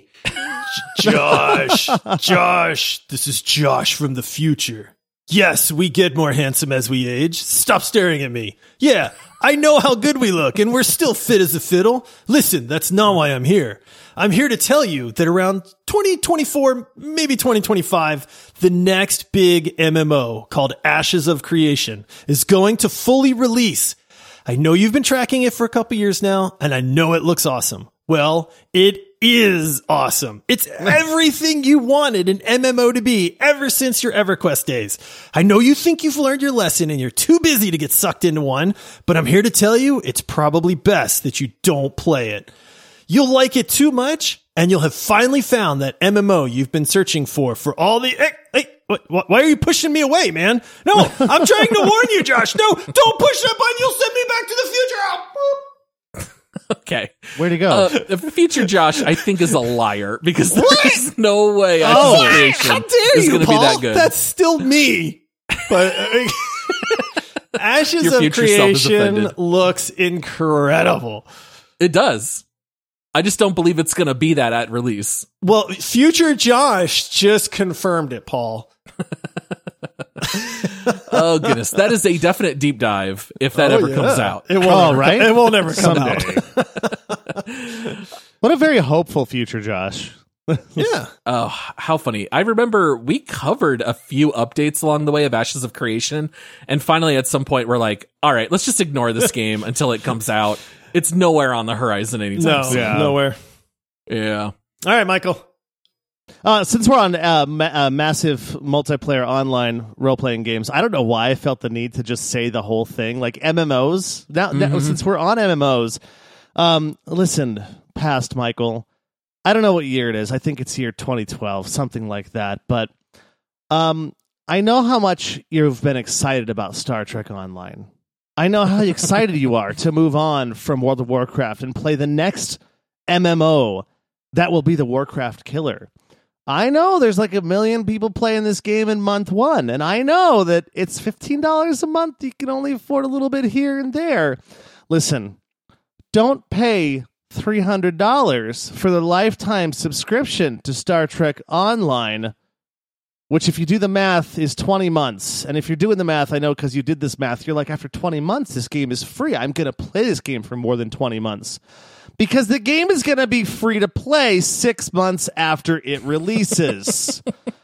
Josh, Josh, this is Josh from the future. Yes, we get more handsome as we age. Stop staring at me. Yeah, I know how good we look, and we're still fit as a fiddle. Listen, that's not why I'm here. I'm here to tell you that around twenty twenty-four, maybe twenty twenty-five, the next big M M O called Ashes of Creation is going to fully release. I know you've been tracking it for a couple years now, and I know it looks awesome. Well, it is awesome. It's everything you wanted an M M O to be ever since your EverQuest days. I know you think you've learned your lesson and you're too busy to get sucked into one, but I'm here to tell you it's probably best that you don't play it. You'll like it too much, and you'll have finally found that M M O you've been searching for for all the... Hey, hey, what, why are you pushing me away, man? No, I'm trying to warn you, Josh. No, don't push that button. You'll send me back to the future. Oh. Okay. Where'd he go? Uh, future Josh, I think, is a liar because there's no way Oh, Ashes of how Creation dare is you, going to be Paul? that good. That's still me. But uh, Ashes Your of future self is Creation offended. looks incredible. It does. I just don't believe it's going to be that at release. Well, future Josh just confirmed it, Paul. Oh, goodness. That is a definite deep dive if that Oh, ever yeah. comes out. It won't Oh, ever right? come, it won't ever come Someday. out. What a very hopeful future, Josh. Yeah. Oh, how funny. I remember we covered a few updates along the way of Ashes of Creation. And finally, at some point, we're like, all right, let's just ignore this game until it comes out. It's nowhere on the horizon anytime No, soon. Yeah. nowhere. Yeah. All right, Michael. Uh, since we're on uh, ma- uh, massive multiplayer online role-playing games, I don't know why I felt the need to just say the whole thing. Like M M Os. Now, Mm-hmm. now since we're on M M Os, um, listen, past Michael, I don't know what year it is. I think it's year twenty twelve, something like that. But um, I know how much you've been excited about Star Trek Online. I know how excited you are to move on from World of Warcraft and play the next M M O that will be the Warcraft killer. I know there's like a million people playing this game in month one, and I know that it's fifteen dollars a month. You can only afford a little bit here and there. Listen, don't pay three hundred dollars for the lifetime subscription to Star Trek Online, which, if you do the math, is twenty months. And if you're doing the math, I know because you did this math, you're like, after twenty months, this game is free. I'm going to play this game for more than twenty months. Because the game is going to be free to play six months after it releases.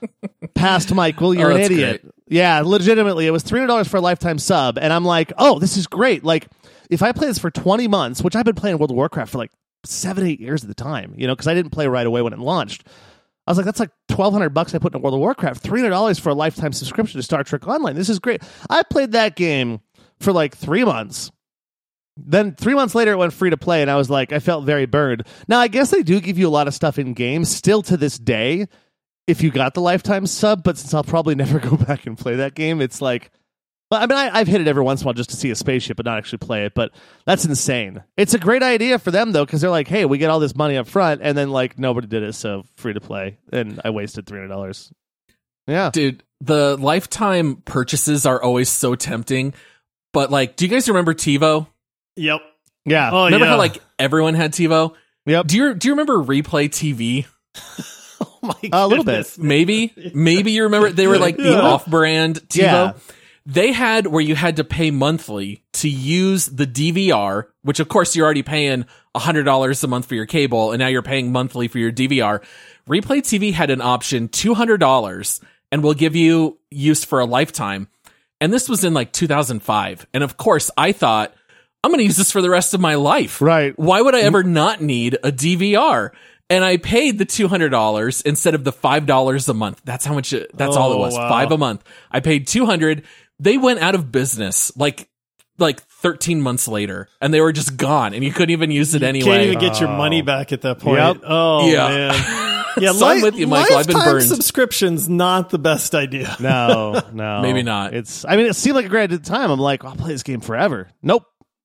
Past Michael, you're Oh, an that's idiot. great. Yeah, legitimately. It was three hundred dollars for a lifetime sub. And I'm like, oh, this is great. Like, if I play this for twenty months, which I've been playing World of Warcraft for like seven, eight years at the time, you know, because I didn't play right away when it launched. I was like, that's like twelve hundred bucks I put in World of Warcraft, three hundred dollars for a lifetime subscription to Star Trek Online. This is great. I played that game for like three months. Then three months later, it went free to play, and I was like, I felt very burned. Now, I guess they do give you a lot of stuff in game still to this day if you got the lifetime sub, but since I'll probably never go back and play that game, it's like, well, I mean, I, I've hit it every once in a while just to see a spaceship but not actually play it, but that's insane. It's a great idea for them, though, because they're like, hey, we get all this money up front, and then, like, nobody did it, so free to play, and I wasted three hundred dollars. Yeah. Dude, the lifetime purchases are always so tempting. But, like, do you guys remember TiVo? Yep. Yeah. Oh, Remember yeah. how, like, everyone had TiVo? Yep. Do you do you remember Replay T V? Oh my A little bit. goodness. Maybe, maybe you remember they were like the Yeah. off-brand TiVo. Yeah. They had where you had to pay monthly to use the D V R, which of course you're already paying one hundred dollars a month for your cable, and now you're paying monthly for your D V R. Replay T V had an option, two hundred dollars, and will give you use for a lifetime. And this was in like two thousand five. And of course, I thought, I'm going to use this for the rest of my life. Right. Why would I ever not need a D V R? And I paid the two hundred dollars instead of the five dollars a month. That's how much, it, that's all it Oh, was. wow. Five a month. I paid two hundred dollars. They went out of business like, like thirteen months later, and they were just gone, and you couldn't even use it anyway. Can't even get your money back at that point. Yep. Oh, Yeah. man. Yeah, So I'm li- with you, Michael. I've been lifetime burned. subscription's not the best idea. No, no. Maybe not. It's. I mean, it seemed like a great at the time. I'm like, I'll play this game forever. Nope.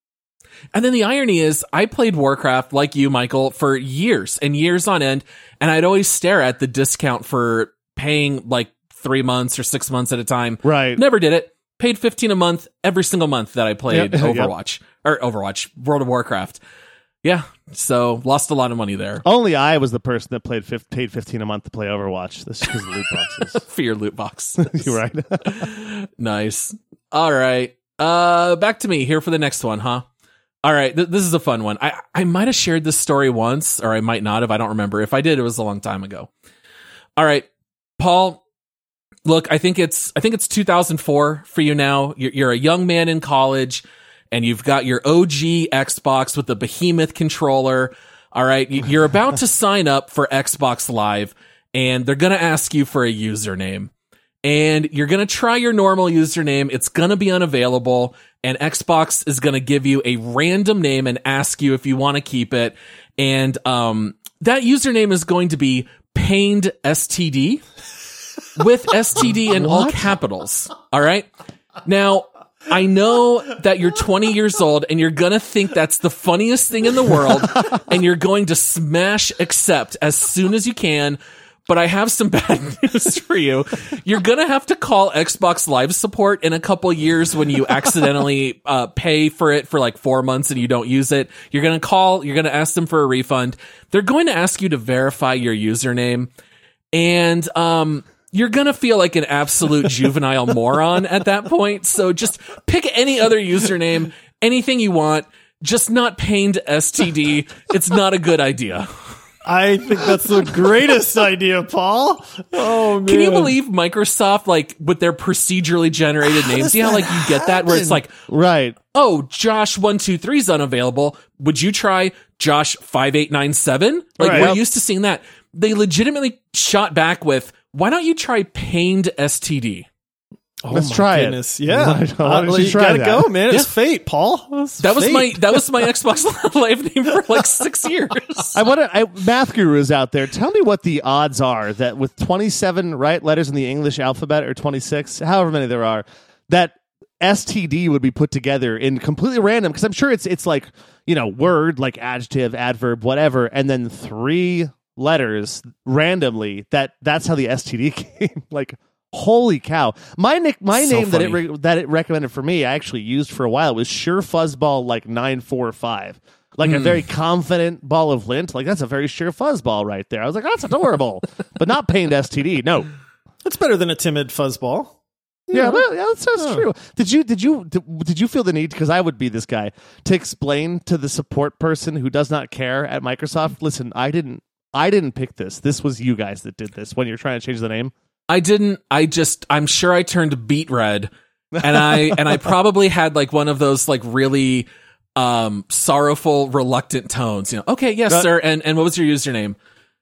And then the irony is, I played Warcraft like you, Michael, for years and years on end, and I'd always stare at the discount for paying like three months or six months at a time. Right. Never did it. Paid fifteen a month every single month that I played Yep. Overwatch or Overwatch, World of Warcraft. Yeah, so lost a lot of money there Only I was the person that played fif- paid fifteen a month to play Overwatch. This is because of loot boxes. for your loot box. You're right. Nice. All right. Uh, back to me here for the next one, huh? All right. Th- this is a fun one. I, I might have shared this story once, or I might not have. I don't remember. If I did, it was a long time ago. All right, Paul. Look, I think it's I think it's two thousand four for you now. You're, you're a young man in college, and you've got your O G Xbox with the behemoth controller. All right. You- You're about to sign up for Xbox Live, and they're going to ask you for a username. And you're going to try your normal username. It's going to be unavailable, and Xbox is going to give you a random name and ask you if you want to keep it. And um, that username is going to be Pained S T D with S T D in all capitals. All right. Now, I know that you're twenty years old and you're going to think that's the funniest thing in the world, and you're going to smash accept as soon as you can. But I have some bad news for you. You're going to have to call Xbox Live support in a couple years when you accidentally uh, pay for it for like four months and you don't use it. You're going to call, you're going to ask them for a refund. They're going to ask you to verify your username. And um, you're going to feel like an absolute juvenile moron at that point. So just pick any other username, anything you want, just not Pained S T D. It's not a good idea. I think that's the greatest idea, Paul. Oh, man. Can you believe Microsoft, like, with their procedurally generated How names? does You know, that like, you get that where it's like, Right. oh, Josh one two three is unavailable. Would you try Josh five eight nine seven? Like, Right. we're used to seeing that. They legitimately shot back with, why don't you try Pained S T D? Oh, Let's my try goodness. it. Yeah. Why don't- why don't Uh, you you try gotta that? go, man. It's Yeah. fate, Paul. It's That was fate. my, that was my Xbox Live name for like six years. I want to, I, math gurus out there, tell me what the odds are that with twenty-seven right letters in the English alphabet, or twenty-six, however many there are, that S T D would be put together in completely random, because I'm sure it's it's like, you know, word, like adjective, adverb, whatever, and then three letters randomly. That that's how the S T D came. Like, holy cow! My nick, my So name that it funny. re- that it recommended for me, I actually used for a while, was Sure Fuzzball like nine four five. Like a very confident ball of lint. Like, that's a very sure fuzzball right there. I was like, oh, that's adorable, but not Pained S T D. No. That's better than a timid fuzzball. Yeah, well, yeah, that's, that's true. Did you did you did, did you feel the need, because I would be this guy, to explain to the support person who does not care at Microsoft, listen, I didn't I didn't pick this. This was you guys that did this when you're trying to change the name. I didn't, I just, I'm sure I turned beet red, and I, and I probably had like one of those like really, um, sorrowful, reluctant tones, you know, okay, yes, Uh, sir. And, and what was your username?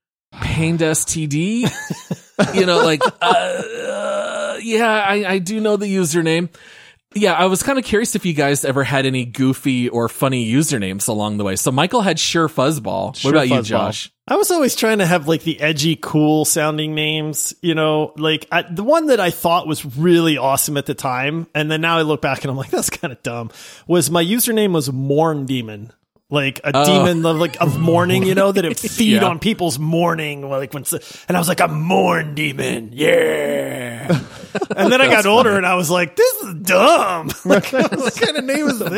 Pained S T D? You know, like, uh, uh yeah, I, I do know the username. Yeah, I was kind of curious if you guys ever had any goofy or funny usernames along the way. So Michael had Sure Fuzzball. Sure What about you, Fuzzball. Josh? I was always trying to have like the edgy, cool sounding names, you know, like I, the one that I thought was really awesome at the time. And then now I look back and I'm like, that's kind of dumb, was my username was Mourn Demon. Like a Oh. demon of, like of mourning, you know, that it feed Yeah. on people's mourning. Like when, and I was like, a mourn demon. Yeah. And then I got older and I was like, this is dumb. Like, what kind of name is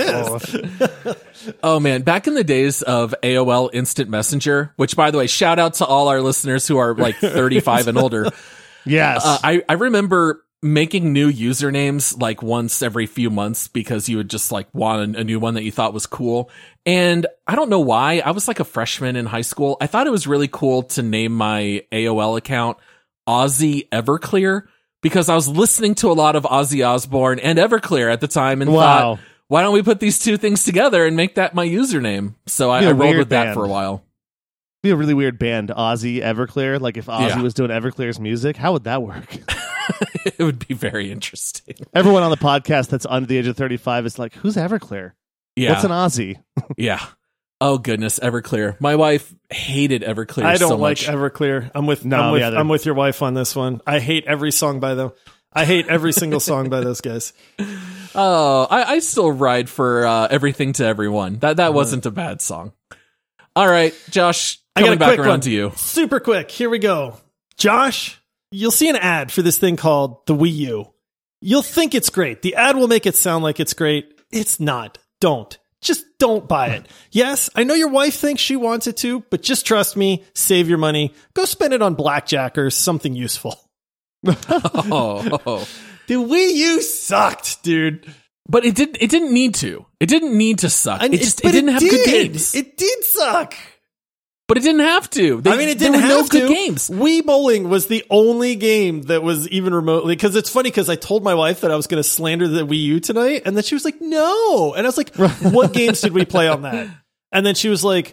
this? Oh man, back in the days of A O L Instant Messenger, which by the way, shout out to all our listeners who are like thirty-five and older. Yes. Uh, I, I remember making new usernames like once every few months because you would just like want a, a new one that you thought was cool. And I don't know why. I was like a freshman in high school. I thought it was really cool to name my A O L account Ozzy Everclear, because I was listening to a lot of Ozzy Osbourne and Everclear at the time and Wow. thought, why don't we put these two things together and make that my username? So I, Be a I rolled weird with that band. for a while. Be a really weird band, Ozzy Everclear. Like if Ozzy Yeah. was doing Everclear's music, how would that work? It would be very interesting. Everyone on the podcast that's under the age of thirty-five is like, who's Everclear? Yeah. What's an Ozzy? Yeah. Oh goodness, Everclear. My wife hated Everclear I don't so like much. Everclear. I'm with, No, I'm, with me either. I'm with your wife on this one. I hate every song by them. I hate every single song by those guys. Oh, I, I still ride for uh, Everything to Everyone. That that wasn't a bad song. All right, Josh, I got coming a back quick around one. to you. Super quick. Here we go. Josh, you'll see an ad for this thing called the Wii U. You'll think it's great. The ad will make it sound like it's great. It's not. Don't. Just don't buy it. Yes, I know your wife thinks she wants it to, but just trust me, save your money. Go spend it on blackjack or something useful. Oh, oh. The Wii U sucked, dude. But it didn't. It didn't need to. It didn't need to suck. And it just. It, but didn't have good did. games. It did suck. but it didn't have to. They, I mean, it there didn't were have no good to. games. Wii Bowling was the only game that was even remotely, because it's funny because I told my wife that I was going to slander the Wii U tonight, and then she was like, "No," and I was like, "What games did we play on that?" And then she was like,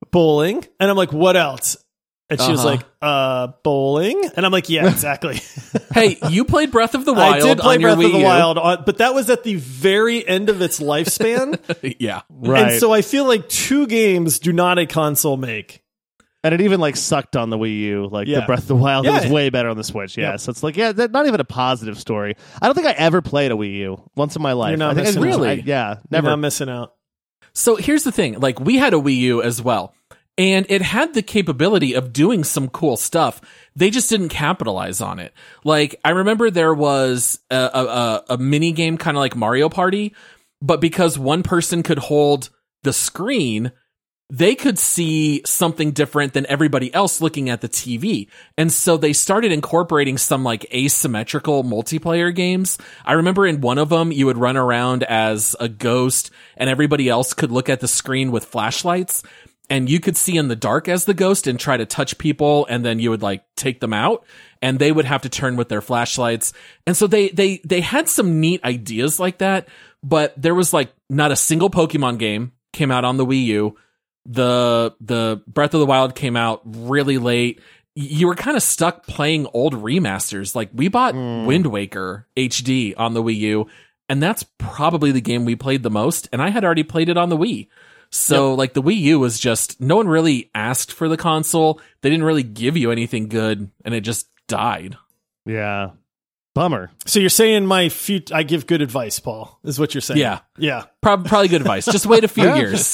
bowling. And I'm like, what else? And she uh-huh. was like, uh, bowling? And I'm like, yeah, exactly. Hey, you played Breath of the Wild I did play on Breath your of the Wii U. Wild, on, but that was at the very end of its lifespan. Yeah. Right. And so I feel like two games do not a console make. And it even like sucked on the Wii U, like Yeah. the Breath of the Wild. Yeah. It was way better on the Switch. Yeah, Yep. so it's like, yeah, that, not even a positive story. I don't think I ever played a Wii U once in my life. You're not I think I missing just- out. I- Really? yeah, never. You're not missing out. So here's the thing. Like, we had a Wii U as well, and it had the capability of doing some cool stuff. They just didn't capitalize on it. Like, I remember there was a, a, a, a mini game kind of like Mario Party, but because one person could hold the screen, they could see something different than everybody else looking at the T V. And so they started incorporating some like asymmetrical multiplayer games. I remember in one of them, you would run around as a ghost and everybody else could look at the screen with flashlights, and you could see in the dark as the ghost and try to touch people. And then you would like take them out and they would have to turn with their flashlights. And so they, they, they had some neat ideas like that, but there was like not a single Pokemon game came out on the Wii U. The the Breath of the Wild came out really late. You were kind of stuck playing old remasters. Like, we bought mm. Wind Waker H D on the Wii U, and that's probably the game we played the most, and I had already played it on the Wii. So, yep. like, the Wii U was just, no one really asked for the console. They didn't really give you anything good, and it just died. Yeah. Bummer. So you're saying my fut- I give good advice, Paul, is what you're saying. Yeah. Yeah. Pro- probably good advice. Just wait a few years.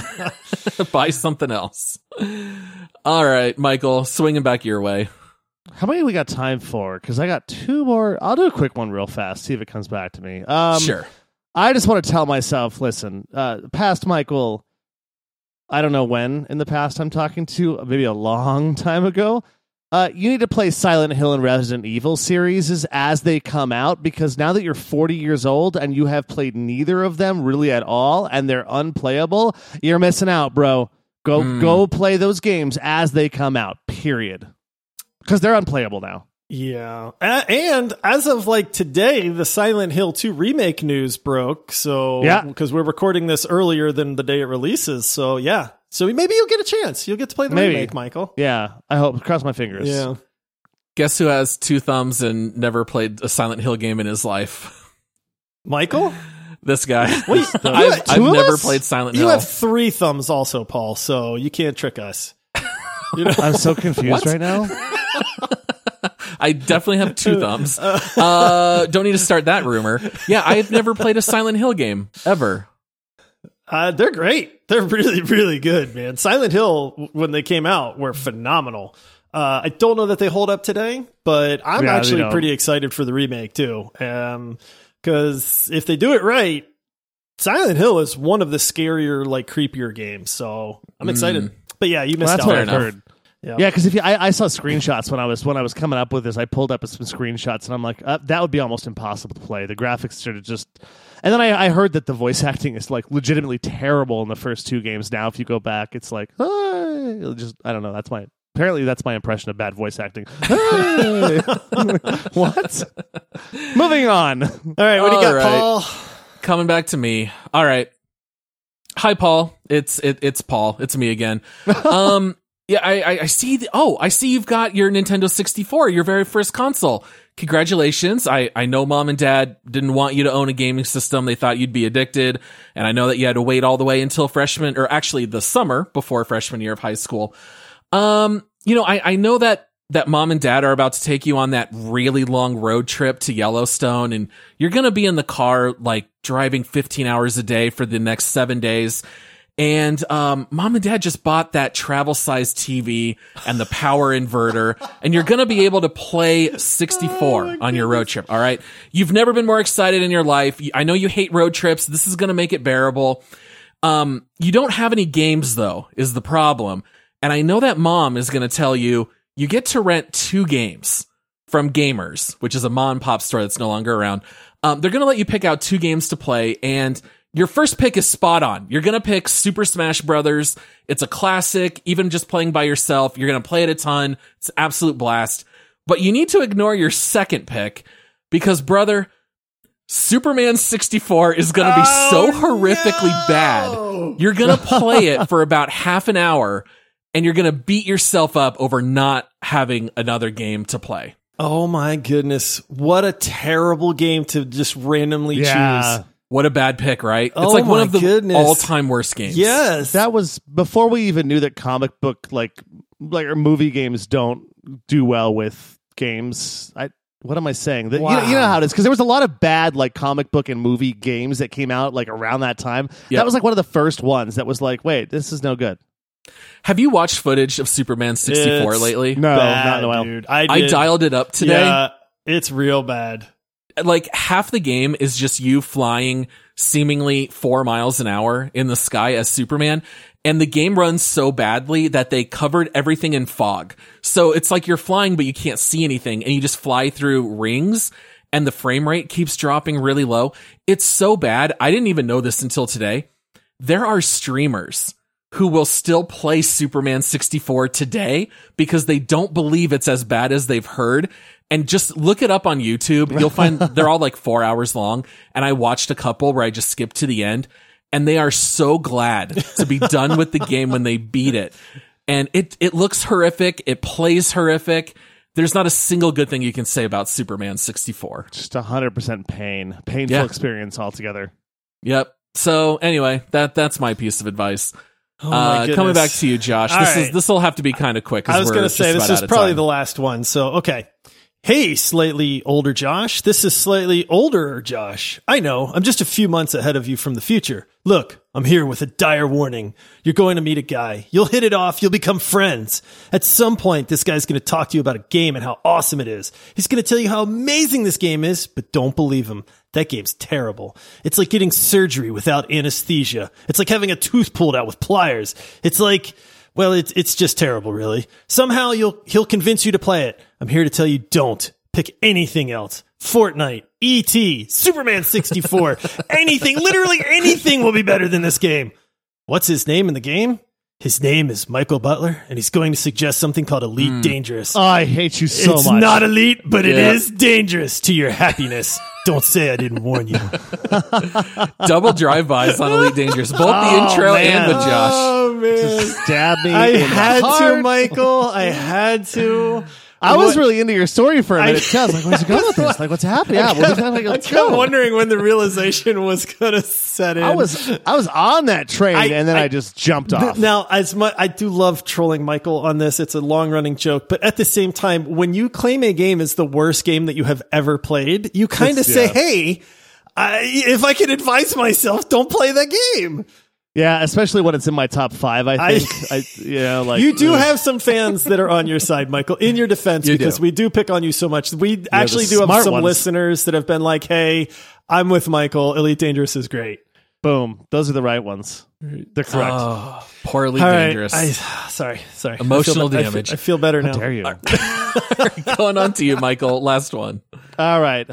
Buy something else. All right, Michael, swinging back your way. How many we got time for? Because I got two more. I'll do a quick one real fast, see if it comes back to me. Um, sure. I just want to tell myself, listen, uh, past Michael, I don't know when in the past I'm talking to, maybe a long time ago. Uh, you need to play Silent Hill and Resident Evil series as they come out, because now that you're forty years old and you have played neither of them really at all and they're unplayable, you're missing out, bro. Go mm. go play those games as they come out, period. Because they're unplayable now. Yeah. A- and as of like today, the Silent Hill two remake news broke. So, yeah, because we're recording this earlier than the day it releases. So, yeah. So maybe you'll get a chance. You'll get to play the maybe. remake, Michael. Yeah, I hope. Cross my fingers. Yeah. Guess who has two thumbs and never played a Silent Hill game in his life? Michael? This guy. Wait, I've, I've never us? played Silent you Hill. You have three thumbs also, Paul, so you can't trick us. You know? I'm so confused right now. I definitely have two thumbs. Uh, don't need to start that rumor. Yeah, I have never played a Silent Hill game, ever. Uh, they're great. They're really, really good, man. Silent Hill, when they came out, were phenomenal. Uh, I don't know that they hold up today, but I'm yeah, actually pretty excited for the remake, too. Um, because if they do it right, Silent Hill is one of the scarier, like, creepier games. So I'm excited. Mm. But yeah, you missed well, that's out. what I've enough. heard. Yeah, yeah, because if you, I, I saw screenshots when I was when I was coming up with this, I pulled up some screenshots and I'm like, uh, that would be almost impossible to play. The graphics sort of just, and then I, I heard that the voice acting is like legitimately terrible in the first two games. Now, if you go back, it's like, ah, just I don't know. That's my apparently that's my impression of bad voice acting. What? Moving on. All right, what do you got, right. Paul? Coming back to me. All right. Hi, Paul. It's it, it's Paul. It's me again. Um. Yeah, I, I, I see. The, oh, I see you've got your Nintendo sixty-four, your very first console. Congratulations. I, I know mom and dad didn't want you to own a gaming system. They thought you'd be addicted. And I know that you had to wait all the way until freshman, or actually the summer before freshman year of high school. Um, you know, I, I know that, that mom and dad are about to take you on that really long road trip to Yellowstone, and you're going to be in the car, like driving fifteen hours a day for the next seven days. And um, mom and dad just bought that travel-sized T V and the power inverter, and you're going to be able to play sixty-four oh on your road trip, all right? You've never been more excited in your life. I know you hate road trips. This is going to make it bearable. Um, you don't have any games, though, is the problem. And I know that mom is going to tell you, you get to rent two games from Gamers, which is a mom-and-pop store that's no longer around. Um, they're going to let you pick out two games to play, and your first pick is spot on. You're going to pick Super Smash Brothers. It's a classic. Even just playing by yourself, you're going to play it a ton. It's an absolute blast. But you need to ignore your second pick because, brother, Superman sixty-four is going to be Oh, so horrifically no! bad. You're going to play it for about half an hour and you're going to beat yourself up over not having another game to play. Oh my goodness. What a terrible game to just randomly Yeah. choose. What a bad pick, right? Oh it's like one my of the goodness. all-time worst games. Yes. That was before we even knew that comic book like like or movie games don't do well with games. I what am I saying? That, Wow. you, know, you know how it is because there was a lot of bad like comic book and movie games that came out like around that time. Yep. That was like one of the first ones that was like, wait, this is no good. Have you watched footage of Superman sixty-four It's lately? No, bad, not in a while. dude. I, I did. dialed it up today. Yeah, it's real bad. Like half the game is just you flying seemingly four miles an hour in the sky as Superman. And the game runs so badly that they covered everything in fog. So it's like you're flying, but you can't see anything and you just fly through rings and the frame rate keeps dropping really low. It's so bad. I didn't even know this until today. There are streamers who will still play Superman sixty-four today because they don't believe it's as bad as they've heard. And just look it up on YouTube. You'll find they're all like four hours long. And I watched a couple where I just skipped to the end and they are so glad to be done with the game when they beat it. And it, it looks horrific. It plays horrific. There's not a single good thing you can say about Superman sixty-four. Just one hundred percent pain. Painful Yeah. experience altogether. Yep. So anyway, that, that's my piece of advice. Oh my uh, goodness. coming back to you, Josh. All this right. is, this will have to be kind of quick. I was going to say this is probably the last one. So, okay. Hey, slightly older Josh. This is slightly older Josh. I know. I'm just a few months ahead of you from the future. Look, I'm here with a dire warning. You're going to meet a guy. You'll hit it off. You'll become friends. At some point, this guy's going to talk to you about a game and how awesome it is. He's going to tell you how amazing this game is, but don't believe him. That game's terrible. It's like getting surgery without anesthesia. It's like having a tooth pulled out with pliers. It's like... Well, it's it's just terrible, really. Somehow you'll he'll convince you to play it. I'm here to tell you don't. Pick anything else. Fortnite, E T, Superman sixty-four, anything, literally anything will be better than this game. What's his name in the game? His name is Michael Butler, and he's going to suggest something called Elite Mm. Dangerous. Oh, I hate you so it's much. not elite, but it Yeah. is dangerous to your happiness. Don't say I didn't warn you. Double drive-bys on Elite Dangerous. Both the Oh, intro man. and with Josh. Oh, man. Just stab me. I in the had to, heart. Michael. I had to. I was What- really into your story for a I- minute. too. I was like, where's he going with this? Like, what's happening? Yeah, well, like, I let's kept go. wondering when the realization was gonna set in. I was I was on that train, I- and then I, I- just jumped Th- off. Now, as much I do love trolling Michael on this, it's a long running joke. But at the same time, when you claim a game is the worst game that you have ever played, you kind of It's- say, yeah. "Hey, I, if I could advise myself, don't play that game." Yeah, especially when it's in my top five. I I- think I, you know, like You do ugh. have some fans that are on your side, Michael, in your defense, You because do. we do pick on you so much. We actually the do have smart some ones. listeners that have been like, "Hey, I'm with Michael. Elite Dangerous is great." boom. Those are the right ones. They're correct. Oh, poor Elite All right. Dangerous. I, sorry, sorry. Emotional I feel, I feel- damage. I feel better How now. dare you? Going on to you, Michael. Last one. All right.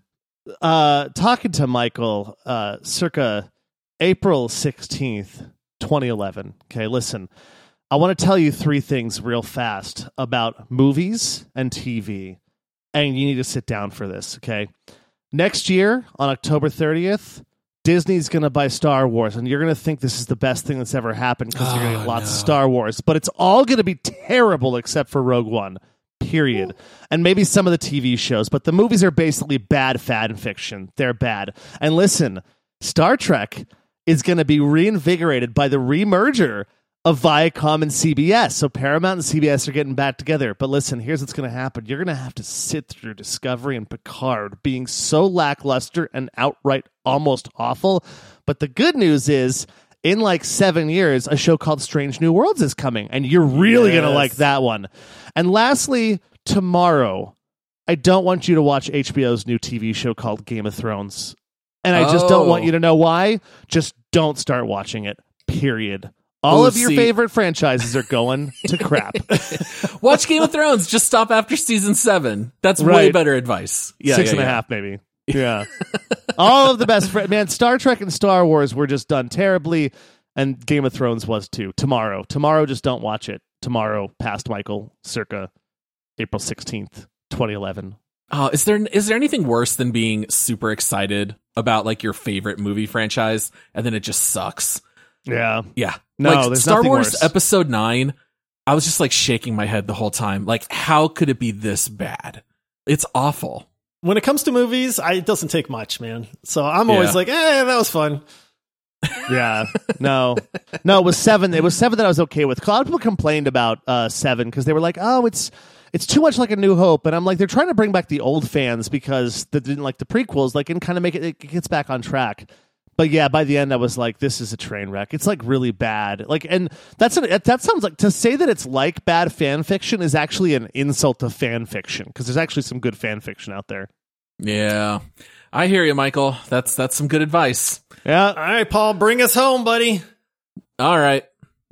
Uh, talking to Michael, uh, circa April sixteenth, twenty eleven. Okay, listen. I want to tell you three things real fast about movies and T V, and you need to sit down for this, okay? Next year, on October thirtieth, Disney's going to buy Star Wars, and you're going to think this is the best thing that's ever happened because you're going to Oh, get lots of no. Star Wars, but it's all going to be terrible except for Rogue One. Period. And maybe some of the T V shows, but the movies are basically bad fan fiction. They're bad. And listen, Star Trek is going to be reinvigorated by the remerger of Viacom and C B S. So Paramount and C B S are getting back together. But listen, here's what's going to happen. You're going to have to sit through Discovery and Picard being so lackluster and outright almost awful. But the good news is, in like seven years, a show called Strange New Worlds is coming, and you're really going to Yes. like that one. And lastly, tomorrow, I don't want you to watch H B O's new T V show called Game of Thrones. And I just don't want Oh. you to know why. Just don't start watching it, period. All Ooh, of your see- favorite franchises are going to crap. Watch Game of Thrones. Just stop after season seven. That's way Right. better advice. Yeah, Six yeah, and a yeah. half, maybe. Yeah. All of the best. Fr- Man, Star Trek and Star Wars were just done terribly, and Game of Thrones was too. Tomorrow. Tomorrow, just don't watch it. Tomorrow, past Michael, circa April sixteenth, twenty eleven. Uh, is there is there anything worse than being super excited about like your favorite movie franchise and then it just sucks? Yeah. Yeah. No, like there's Star nothing Wars worse. Episode nine, I was just like shaking my head the whole time. Like, how could it be this bad? It's awful. When it comes to movies, I, it doesn't take much, man. So I'm always Yeah. like, eh, that was fun. Yeah, no, no. It was seven. It was seven that I was okay with. A lot of people complained about uh, seven because they were like, "Oh, it's it's too much like A New Hope," and I'm like, they're trying to bring back the old fans because they didn't like the prequels, like, and kind of make it. It gets back on track. But yeah, by the end, I was like, "This is a train wreck. It's like really bad." Like, and that's an, that sounds like to say that it's like bad fan fiction is actually an insult to fan fiction because there's actually some good fan fiction out there. Yeah, I hear you, Michael. That's that's some good advice. Yeah. All right, Paul, bring us home, buddy. All right.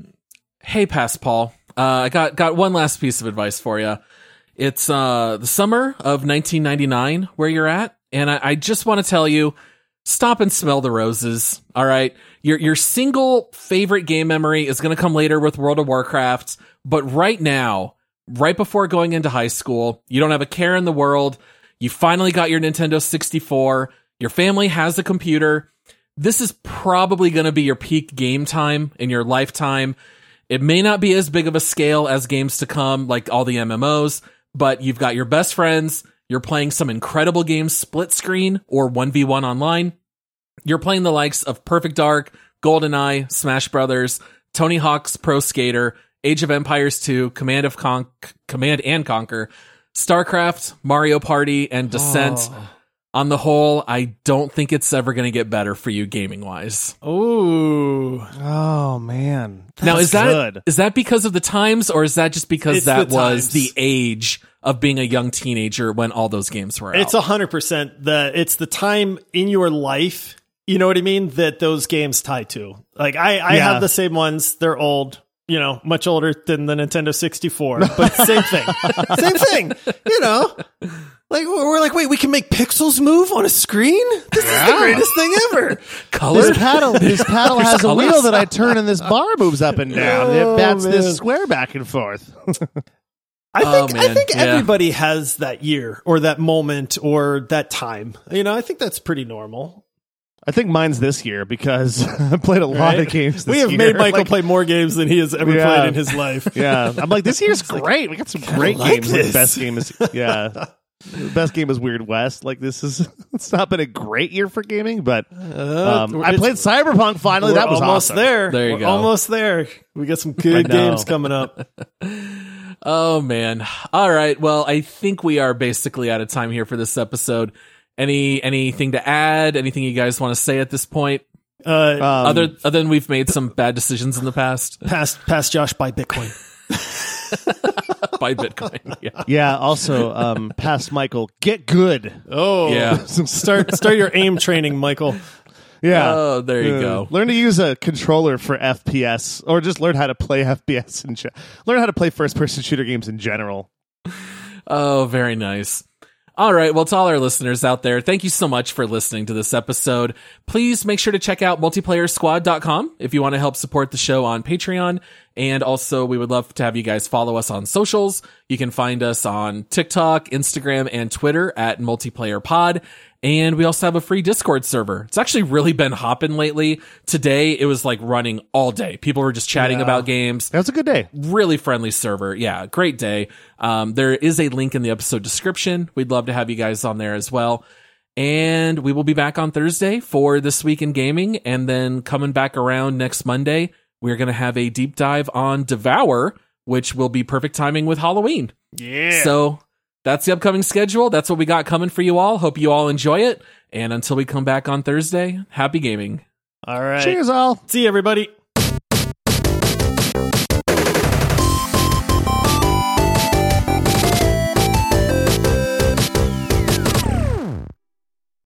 Hey, Past Paul. Uh, I got got one last piece of advice for you. It's uh, the summer of nineteen ninety-nine where you're at, and I, I just want to tell you, stop and smell the roses. All right, your your single favorite game memory is going to come later with World of Warcraft, but right now, right before going into high school, you don't have a care in the world. You finally got your Nintendo sixty-four. Your family has a computer. This is probably going to be your peak game time in your lifetime. It may not be as big of a scale as games to come, like all the M M Os, but you've got your best friends. You're playing some incredible games split screen or one v one online. You're playing the likes of Perfect Dark, GoldenEye, Smash Brothers, Tony Hawk's Pro Skater, Age of Empires two, Command of Con- Command and Conquer, StarCraft, Mario Party, and Descent. Oh. On the whole, I don't think it's ever going to get better for you gaming-wise. Ooh. Oh man. Now, is that good. is that because of the times, or is that just because It's that the was times. the age of being a young teenager when all those games were out? It's a hundred percent the it's the time in your life, you know what I mean, that those games tie to. Like I, I Yeah. have the same ones. They're old, you know, much older than the Nintendo sixty-four, but same thing. Same thing. You know. Like we're like, wait, we can make pixels move on a screen? This is the greatest thing ever. Color? This paddle, this paddle has a colors? wheel that I turn and this bar moves up and down. Oh, it bats man. this square back and forth. I Oh, think I man. think Yeah. everybody has that year or that moment or that time. You know, I think that's pretty normal. I think mine's this year because I played a lot Right? of games this We have year. made Michael Like, play more games than he has ever Yeah. played in his life. Yeah. I'm like, this year's great. We got some great like games. Like, this. best game is, yeah. The best game is Weird West. Like, this is, it's not been a great year for gaming, but um, I it's- played Cyberpunk finally. We're That was almost awesome. there. There you We're go. Almost there. We got some good I know. games coming up. Oh, man. All right. Well, I think we are basically out of time here for this episode. Any anything to add? Anything you guys want to say at this point? Uh, Um, other other than we've made some bad decisions in the past past past Josh buy Bitcoin. by Bitcoin. Yeah. Yeah. Also, um, past Michael, get good. Oh, Yeah. Start start your aim training, Michael. Yeah. Oh, there you Uh, go. Learn to use a controller for F P S, or just learn how to play F P S and ge- learn how to play first-person shooter games in general. Oh, very nice. All right. Well, to all our listeners out there, thank you so much for listening to this episode. Please make sure to check out multiplayer squad dot com if you want to help support the show on Patreon. And also, we would love to have you guys follow us on socials. You can find us on TikTok, Instagram, and Twitter at multiplayerpod. And we also have a free Discord server. It's actually really been hopping lately. Today, it was like running all day. People were just chatting Yeah. about games. That was a good day. Really friendly server. Yeah, great day. Um, there is a link in the episode description. We'd love to have you guys on there as well. And we will be back on Thursday for This Week in Gaming. And then coming back around next Monday, we're going to have a deep dive on Devour, which will be perfect timing with Halloween. Yeah. So that's the upcoming schedule. That's what we got coming for you all. Hope you all enjoy it. And until we come back on Thursday, happy gaming. All right. Cheers, all. See you, everybody.